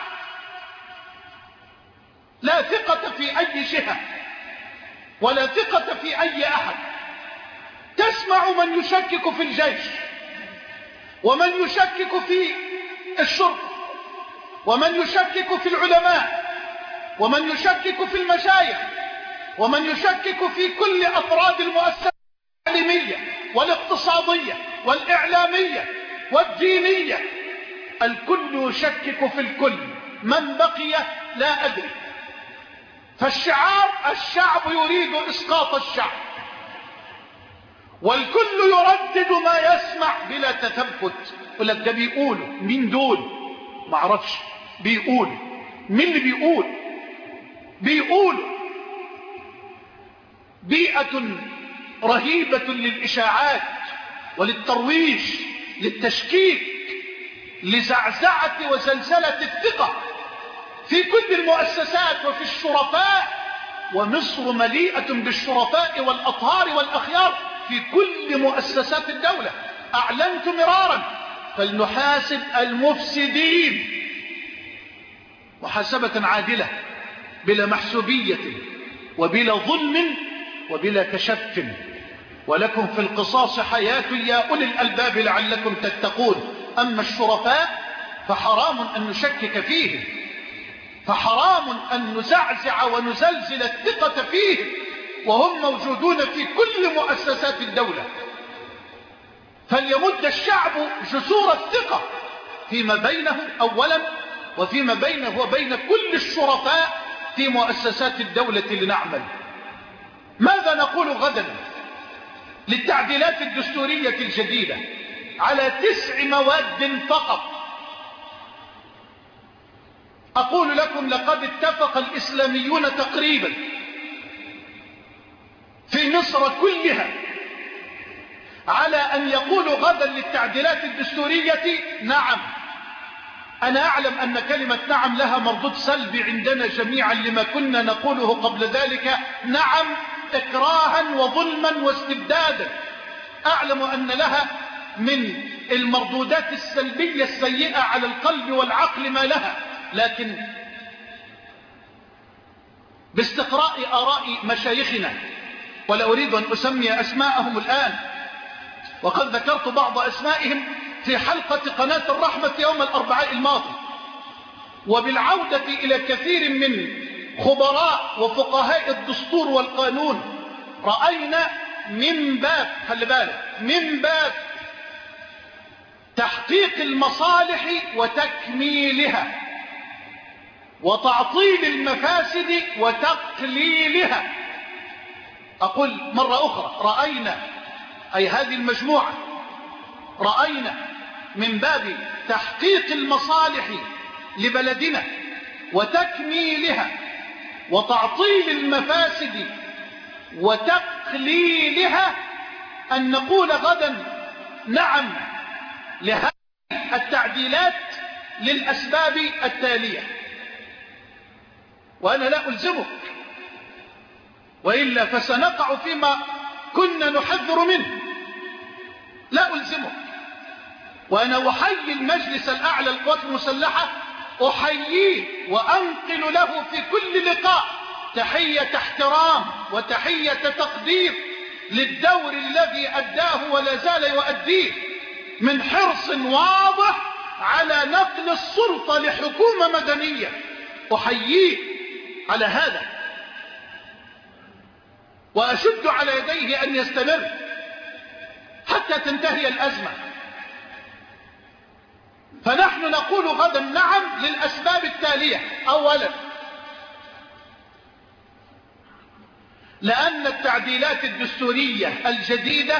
[SPEAKER 1] لا ثقة في أي جهة ولا ثقة في أي أحد. تسمع من يشكك في الجيش، ومن يشكك في الشرطة، ومن يشكك في العلماء، ومن يشكك في المشايخ، ومن يشكك في كل أفراد المؤسسة التعليمية والاقتصادية والإعلامية والدينية. الكل يشكك في الكل، من بقي لا أدري. فالشعار الشعب يريد إسقاط الشعب، والكل يردد ما يسمع بلا تثبت. يقول لك ده بيقولوا مين دول؟ ما اعرفش، بيقولوا مين اللي بيقول؟ بيقولوا بيئة رهيبة للإشاعات وللترويج للتشكيك لزعزعة وزلزلة الثقة في كل المؤسسات وفي الشرفاء. ومصر مليئة بالشرفاء والأطهار والأخيار في كل مؤسسات الدولة. أعلنت مرارا فلنحاسب المفسدين محاسبة عادلة بلا محسوبية وبلا ظلم وبلا تشف. ولكم في القصاص حياة يا أولي الألباب لعلكم تتقون. أما الشرفاء فحرام أن نشكك فيهم، فحرام أن نزعزع ونزلزل الثقة فيهم وهم موجودون في كل مؤسسات الدولة. فليمد الشعب جسور الثقة فيما بينه أولا، وفيما بينه وبين كل الشرفاء في مؤسسات الدولة لنعمل. ماذا نقول غدا للتعديلات الدستورية الجديدة على تسع مواد فقط؟ أقول لكم لقد اتفق الإسلاميون تقريبا في مصر كلها على أن يقولوا غدا للتعديلات الدستورية نعم. أنا أعلم أن كلمة نعم لها مردود سلبي عندنا جميعا لما كنا نقوله قبل ذلك نعم إكراها وظلما واستبدادا. أعلم أن لها من المردودات السلبية السيئة على القلب والعقل ما لها، لكن باستقراء آراء مشايخنا، ولا أريد أن أسمي أسماءهم الآن، وقد ذكرت بعض أسمائهم في حلقة قناة الرحمة يوم الأربعاء الماضي، وبالعودة إلى كثير من خبراء وفقهاء الدستور والقانون رأينا من باب، خلي بالك، من باب تحقيق المصالح وتكميلها وتعطيل المفاسد وتقليلها. أقول مرة أخرى، رأينا، أي هذه المجموعة، رأينا من باب تحقيق المصالح لبلدنا وتكميلها وتعطيل المفاسد وتقليلها أن نقول غدا نعم لهذه التعديلات للأسباب التالية. وأنا لا ألزمك، وإلا فسنقع فيما كنا نحذر منه. لا ألزمك، وأنا أحيي المجلس الأعلى للقوات المسلحة، أحييه وأنقل له في كل لقاء تحية احترام وتحية تقدير للدور الذي أداه ولا زال يؤديه من حرص واضح على نقل السلطة لحكومة مدنية. أحييه على هذا وأشد على يديه أن يستمر حتى تنتهي الأزمة. فنحن نقول غدا نعم للأسباب التالية. أولا، لأن التعديلات الدستورية الجديدة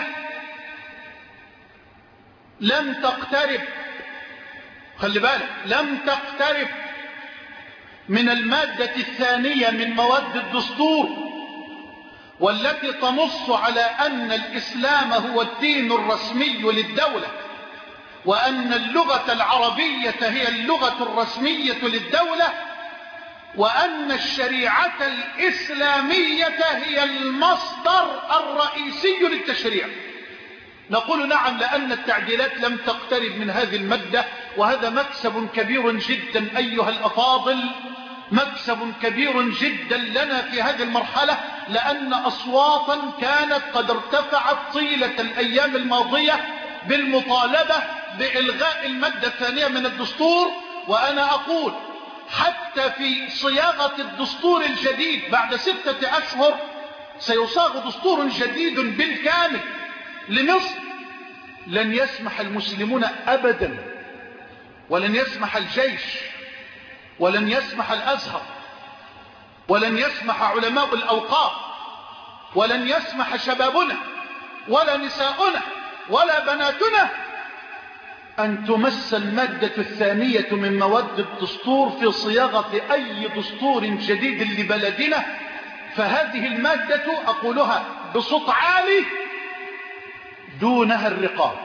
[SPEAKER 1] لم تقترب، خلي بالك، لم تقترب من المادة الثانية من مواد الدستور، والتي تنص على أن الإسلام هو الدين الرسمي للدولة، وأن اللغة العربية هي اللغة الرسمية للدولة، وأن الشريعة الإسلامية هي المصدر الرئيسي للتشريع. نقول نعم لأن التعديلات لم تقترب من هذه المادة، وهذا مكسب كبير جدا أيها الأفاضل، مكسب كبير جدا لنا في هذه المرحلة، لأن أصواتا كانت قد ارتفعت طيلة الأيام الماضية بالمطالبة بإلغاء المادة الثانية من الدستور. وأنا أقول حتى في صياغة الدستور الجديد بعد ستة أشهر سيصاغ دستور جديد بالكامل لمصر، لن يسمح المسلمون أبدا، ولن يسمح الجيش، ولن يسمح الأزهر، ولن يسمح علماء الأوقاف، ولن يسمح شبابنا ولا نساؤنا ولا بناتنا أن تمس المادة الثانية من مواد الدستور في صياغة أي دستور جديد لبلدنا. فهذه المادة أقولها بصوت عالي، دونها الرقاب،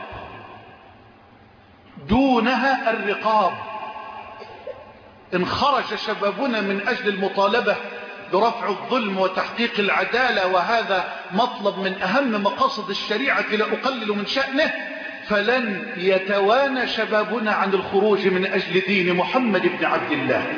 [SPEAKER 1] دونها الرقاب. إن خرج شبابنا من أجل المطالبة برفع الظلم وتحقيق العدالة، وهذا مطلب من أهم مقاصد الشريعة لا أقلل من شأنه، فلن يتوانى شبابنا عن الخروج من أجل دين محمد بن عبد الله.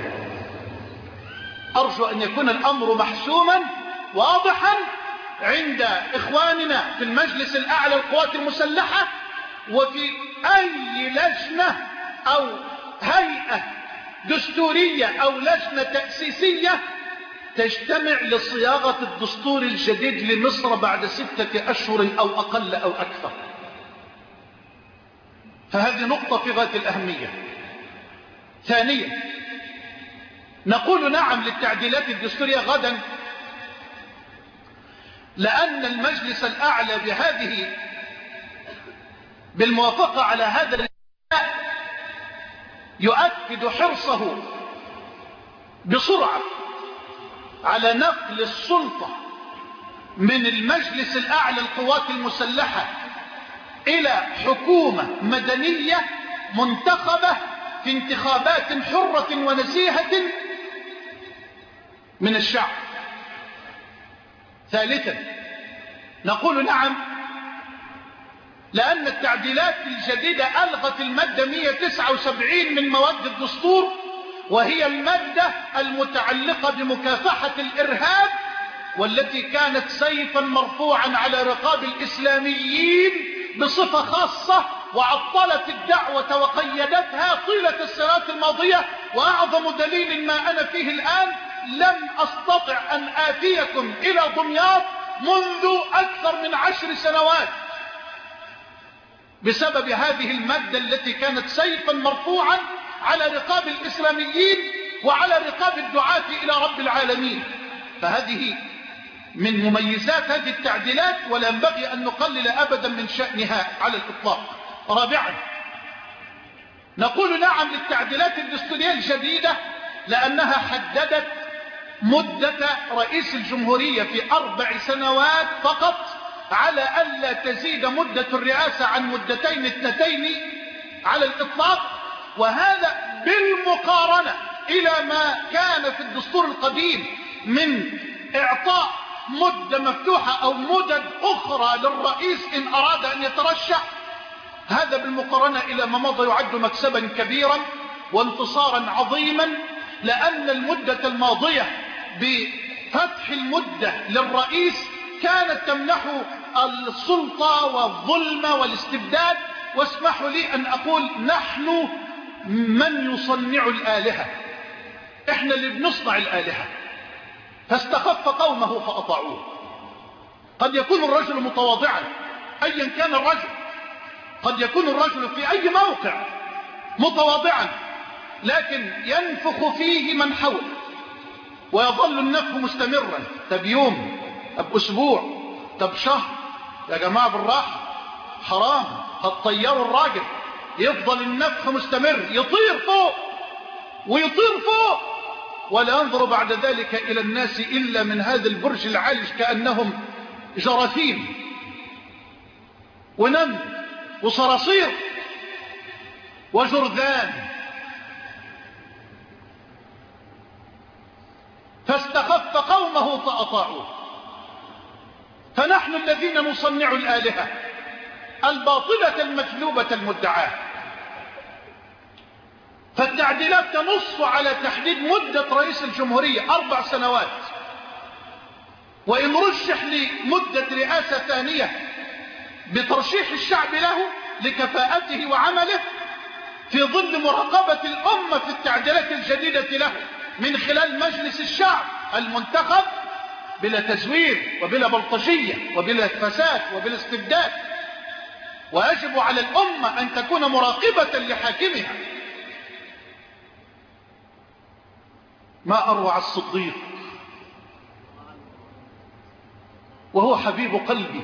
[SPEAKER 1] أرجو أن يكون الأمر محسوما واضحا عند إخواننا في المجلس الأعلى للقوات المسلحة، وفي أي لجنة أو هيئة دستورية أو لجنة تأسيسية تجتمع لصياغة الدستور الجديد لمصر بعد ستة أشهر أو أقل أو أكثر. فهذه نقطة في غاية الأهمية. ثانيا، نقول نعم للتعديلات الدستورية غدا لأن المجلس الأعلى بهذه بالموافقة على هذا الاتفاق يؤكد حرصه بسرعة على نقل السلطة من المجلس الأعلى للقوات المسلحة إلى حكومة مدنية منتخبة في انتخابات حرة ونزيهة من الشعب. ثالثا، نقول نعم لأن التعديلات الجديدة ألغت المادة مئة وتسعة وسبعين من مواد الدستور، وهي المادة المتعلقة بمكافحة الإرهاب، والتي كانت سيفا مرفوعا على رقاب الإسلاميين بصفة خاصة، وعطلت الدعوة وقيدتها طيلة السنوات الماضية. وأعظم دليل ما أنا فيه الآن، لم أستطع أن آتيكم إلى دمياط منذ أكثر من عشر سنوات بسبب هذه المادة التي كانت سيفا مرفوعا على رقاب الإسلاميين وعلى رقاب الدعاة إلى رب العالمين. فهذه من مميزات هذه التعديلات، ولا ينبغي أن نقلل أبدا من شأنها على الإطلاق. رابعا، نقول نعم للتعديلات الدستورية الجديدة لأنها حددت مدة رئيس الجمهورية في أربع سنوات فقط، على ألا تزيد مدة الرئاسة عن مدتين اثنتين على الإطلاق، وهذا بالمقارنة إلى ما كان في الدستور القديم من إعطاء مدة مفتوحة أو مدد أخرى للرئيس إن أراد أن يترشح. هذا بالمقارنة إلى ما مضى يعد مكسبا كبيرا وانتصارا عظيما، لأن المدة الماضية بفتح المدة للرئيس كانت تمنح السلطة والظلم والاستبداد. واسمحوا لي أن أقول نحن من يصنع الآلهة، إحنا اللي بنصنع الآلهة. فاستخف قومه فأطاعوه. قد يكون الرجل متواضعا أيا كان الرجل، قد يكون الرجل في أي موقع متواضعا، لكن ينفخ فيه من حوله ويظل النفخ مستمرا. طب يوم، طب أسبوع، طب شهر، يا جماعة بالراحة، حرام، هتطيروا الراجل. يفضل النفخ مستمر، يطير فوق ويطير فوق، ولا ينظر بعد ذلك إلى الناس إلا من هذا البرج العالج كأنهم جراثيم ونمل وصراصير وجرذان. فاستخف قومه فأطاعوه. فنحن الذين نصنع الآلهة الباطلة المجلوبة المدعاة. فالتعديلات تنص على تحديد مدة رئيس الجمهورية أربع سنوات، وإن رشح لمدة رئاسة ثانية بترشيح الشعب له لكفاءته وعمله في ظل مراقبة الأمة في التعديلات الجديدة له من خلال مجلس الشعب المنتخب بلا تزوير وبلا بلطجية وبلا فساد وبلا استبداد. ويجب على الأمة أن تكون مراقبة لحاكمها. ما أروع الصديق وهو حبيب قلبي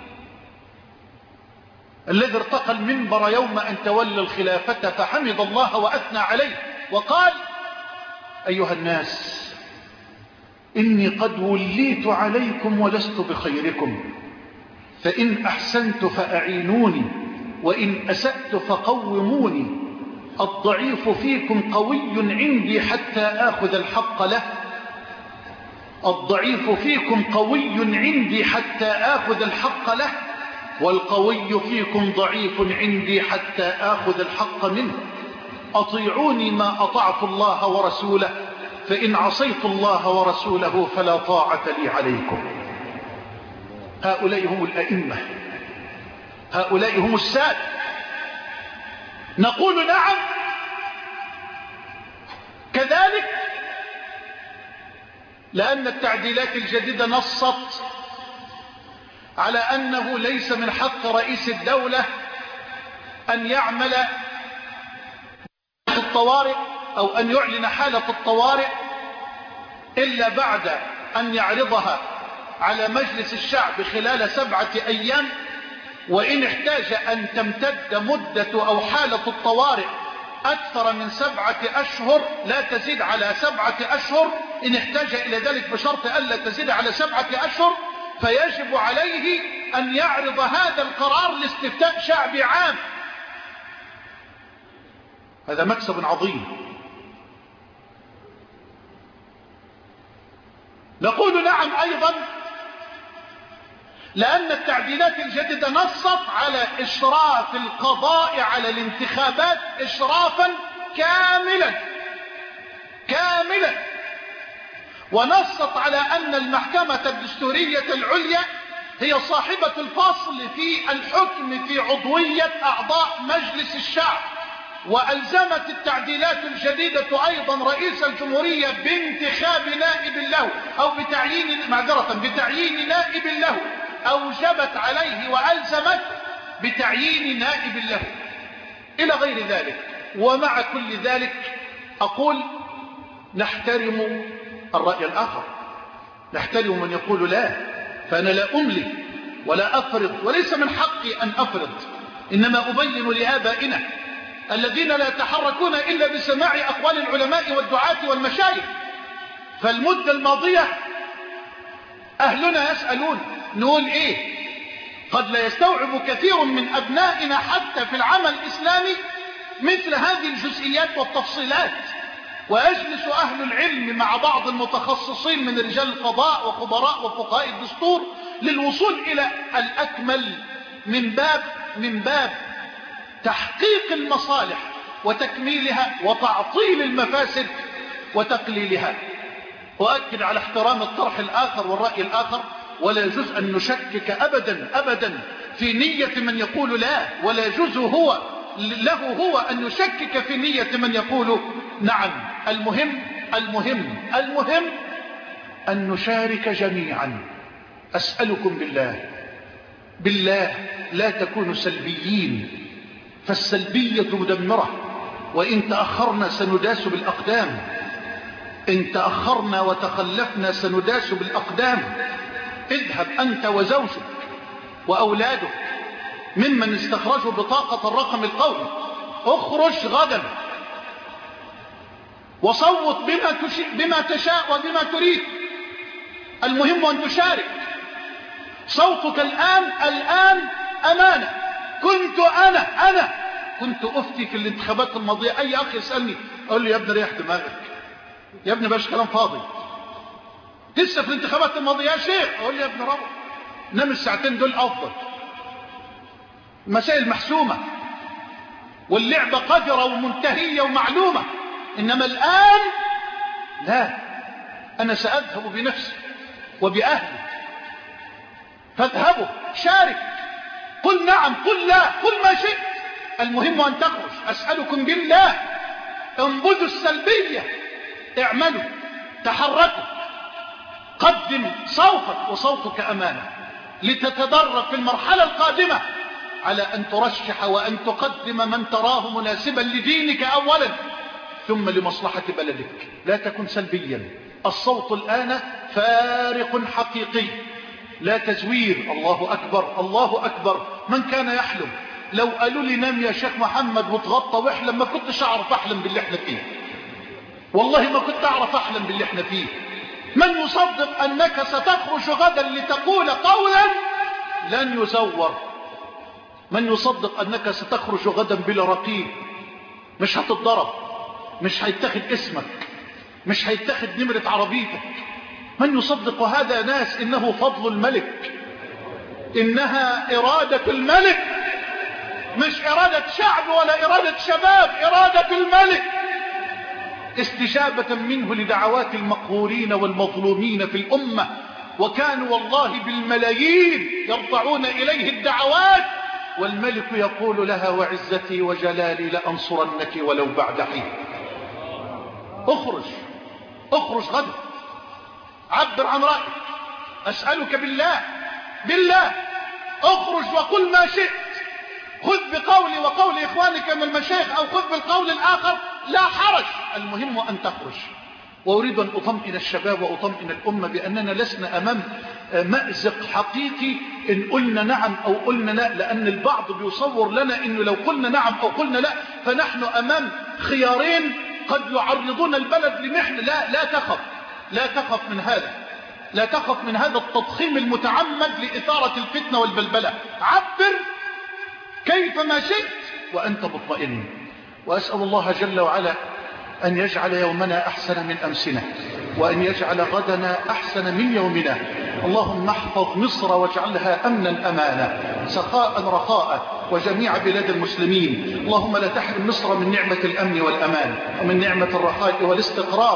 [SPEAKER 1] الذي ارتقى المنبر يوم أن تولى الخلافة فحمد الله وأثنى عليه وقال: أيها الناس، إني قد وليت عليكم ولست بخيركم، فإن أحسنت فأعينوني وإن أسأت فقوموني. الضعيف فيكم قوي عندي حتى آخذ الحق له. الضعيف فيكم قوي عندي حتى آخذ الحق له، والقوي فيكم ضعيف عندي حتى آخذ الحق منه. أطيعوني ما أطعت الله ورسوله، فإن عصيت الله ورسوله فلا طاعة لي عليكم. هؤلاء هم الأئمة، هؤلاء هم الساد. نقول نعم كذلك لأن التعديلات الجديدة نصت على أنه ليس من حق رئيس الدولة أن يعمل الطوارئ أو أن يعلن حالة الطوارئ إلا بعد أن يعرضها على مجلس الشعب خلال سبعة أيام، وإن احتاج أن تمتد مدة أو حالة الطوارئ أكثر من سبعة أشهر لا تزيد على سبعة أشهر، إن احتاج إلى ذلك بشرط ألا تزيد على سبعة أشهر، فيجب عليه أن يعرض هذا القرار لاستفتاء شعبي عام. هذا مكسب عظيم. نقول نعم أيضا لأن التعديلات الجديدة نصت على إشراف القضاء على الانتخابات إشرافا كاملا كاملا، ونصت على أن المحكمة الدستورية العليا هي صاحبة الفصل في الحكم في عضوية أعضاء مجلس الشعب، وألزمت التعديلات الجديدة أيضا رئيس الجمهورية بانتخاب نائب له أو بتعيين معذرة بتعيين نائب له، أوجبت عليه وألزمت بتعيين نائب له إلى غير ذلك. ومع كل ذلك أقول نحترم الرأي الآخر، نحترم من يقول لا، فأنا لا أملي ولا أفرض، وليس من حقي أن أفرض، إنما أبين لآبائنا الذين لا يتحركون إلا بسماع أقوال العلماء والدعاة والمشايخ. فالمدة الماضية أهلنا يسألون نقول إيه؟ قد لا يستوعب كثير من أبنائنا حتى في العمل الإسلامي مثل هذه الجزئيات والتفصيلات، ويجلس أهل العلم مع بعض المتخصصين من رجال القضاء وخبراء وفقهاء الدستور للوصول إلى الأكمل من باب من باب تحقيق المصالح وتكميلها وتعطيل المفاسد وتقليلها. وأكد على احترام الطرح الآخر والرأي الآخر، ولا يجوز أن نشكك أبدا أبدا في نية من يقول لا، ولا يجوز هو له هو أن يشكك في نية من يقول نعم. المهم المهم المهم أن نشارك جميعا. أسألكم بالله بالله لا تكونوا سلبيين، فالسلبية مدمرة، وإن تأخرنا سنداس بالأقدام، إن تأخرنا وتخلفنا سنداس بالأقدام. اذهب أنت وزوجك وأولادك ممن استخرجوا بطاقة الرقم القومي، اخرج غدا وصوت بما, بما تشاء وبما تريد، المهم أن تشارك. صوتك الآن الآن أمانة. كنت أنا أنا كنت أفتي في الانتخابات الماضية، أي أخ يسألني أقول له يا ابني ريح دماغك، يا ابني باش كلام فاضي، لسه في الانتخابات الماضية يا شيخ، أقول له يا ابني روح نام الساعتين دول أفضل. المسائل محسومة واللعبة قذرة ومنتهية ومعلومة، إنما الآن لا، أنا سأذهب بنفسي وبأهلي، فاذهبوا شارك، قل نعم قل لا قل ما شئت، المهم أن تخرج. أسألكم بالله انبذوا السلبية، اعملوا، تحركوا، قدم صوتك وصوتك أمانة، لتتدرب في المرحلة القادمة على أن ترشح وأن تقدم من تراه مناسبا لدينك أولا ثم لمصلحة بلدك. لا تكن سلبيا. الصوت الآن فارق حقيقي، لا تزوير. الله أكبر الله أكبر. من كان يحلم لو قالوا لي نام يا شيخ محمد وتغطى واحلم، ما كنتش أعرف أحلم باللي احنا فيه، والله ما كنت أعرف أحلم باللي احنا فيه. من يصدق أنك ستخرج غدا لتقول قولا لن يزور؟ من يصدق أنك ستخرج غدا بلا رقيب؟ مش هتتضرب، مش هيتاخد اسمك، مش هيتاخد نمرة عربيتك. من يصدق هذا؟ ناس إنه فضل الملك، إنها إرادة الملك، مش إرادة شعب ولا إرادة شباب، إرادة الملك، استجابة منه لدعوات المقهورين والمظلومين في الأمة. وكانوا والله بالملايين يرفعون إليه الدعوات، والملك يقول لها وعزتي وجلالي لأنصرنك ولو بعد حين. اخرج اخرج غدا، عبر عن رأيك. أسألك بالله بالله اخرج وقل ما شئت، خذ بقولي وقول إخوانك من المشايخ أو خذ بالقول الآخر، لا حرج، المهم أن تخرج. وأريد أن أطمئن الشباب وأطمئن الأمة بأننا لسنا أمام مأزق حقيقي إن قلنا نعم أو قلنا لا، لأن البعض بيصور لنا إنه لو قلنا نعم أو قلنا لا فنحن أمام خيارين قد يعرضون البلد لمحنة. لا لا تخف، لا تخف من هذا، لا تخف من هذا التضخيم المتعمد لإثارة الفتنة والبلبلة. عبر كيفما شئت وأنت مطمئن. وأسأل الله جل وعلا أن يجعل يومنا أحسن من أمسنا، وأن يجعل غدنا أحسن من يومنا. اللهم احفظ مصر واجعلها أمنا أمانا، سخاء رخاء، وجميع بلاد المسلمين. اللهم لا تحرم مصر من نعمة الأمن والأمان ومن نعمة الرخاء والاستقرار.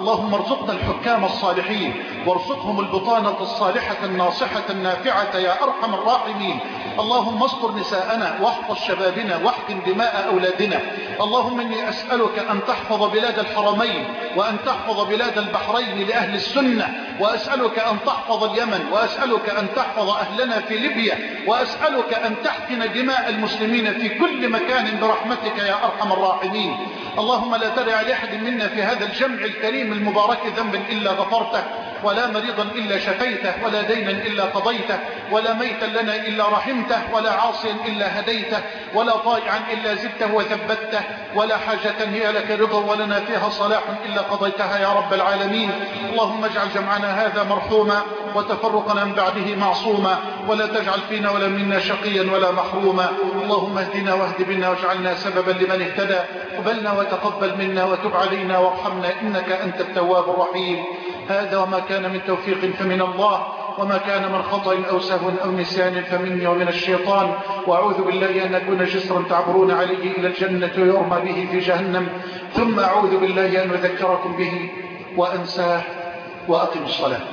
[SPEAKER 1] اللهم ارزقنا الحكام الصالحين وارزقهم البطانة الصالحة الناصحة النافعة يا أرحم الراحمين. اللهم استر نساءنا واحفظ شبابنا واحقن دماء أولادنا. اللهم إني أسألك أن تحفظ بلاد الحرمين وأن تحفظ بلاد البحرين لأهل السنة، وأسألك أن تحفظ اليمن، وأسألك أن تحفظ أهلنا في ليبيا، وأسألك أن تحقن دماء المسلمين في كل مكان برحمتك يا أرحم الراحمين. اللهم لا تدع لأحد منا في هذا الجمع الكريم المبارك ذنبا إلا غفرته، ولا مريضا إلا شفيته، ولا دينا إلا قضيته، ولا ميتا لنا إلا رحمته، ولا عاصيا إلا هديته، ولا طائعا إلا زدته وثبته، ولا حاجة هي لك رضا ولنا فيها صلاح إلا قضيتها يا رب العالمين. اللهم اجعل جمعنا هذا مرحوما وتفرقنا من بعده معصوما، ولا تجعل فينا ولا منا شقيا ولا محروما. اللهم اهدنا واهد بنا واجعلنا سببا لمن اهتدى، قبلنا وتقبل منا وتب علينا وارحمنا إنك أنت التواب الرحيم. هذا وما كان من توفيق فمن الله، وما كان من خطأ أو سهو أو نسيان فمني ومن الشيطان، وأعوذ بالله أن أكون جسرا تعبرون عليه إلى الجنة ويرمى به في جهنم، ثم أعوذ بالله أن أذكركم به وأنساه. وأقم الصلاة.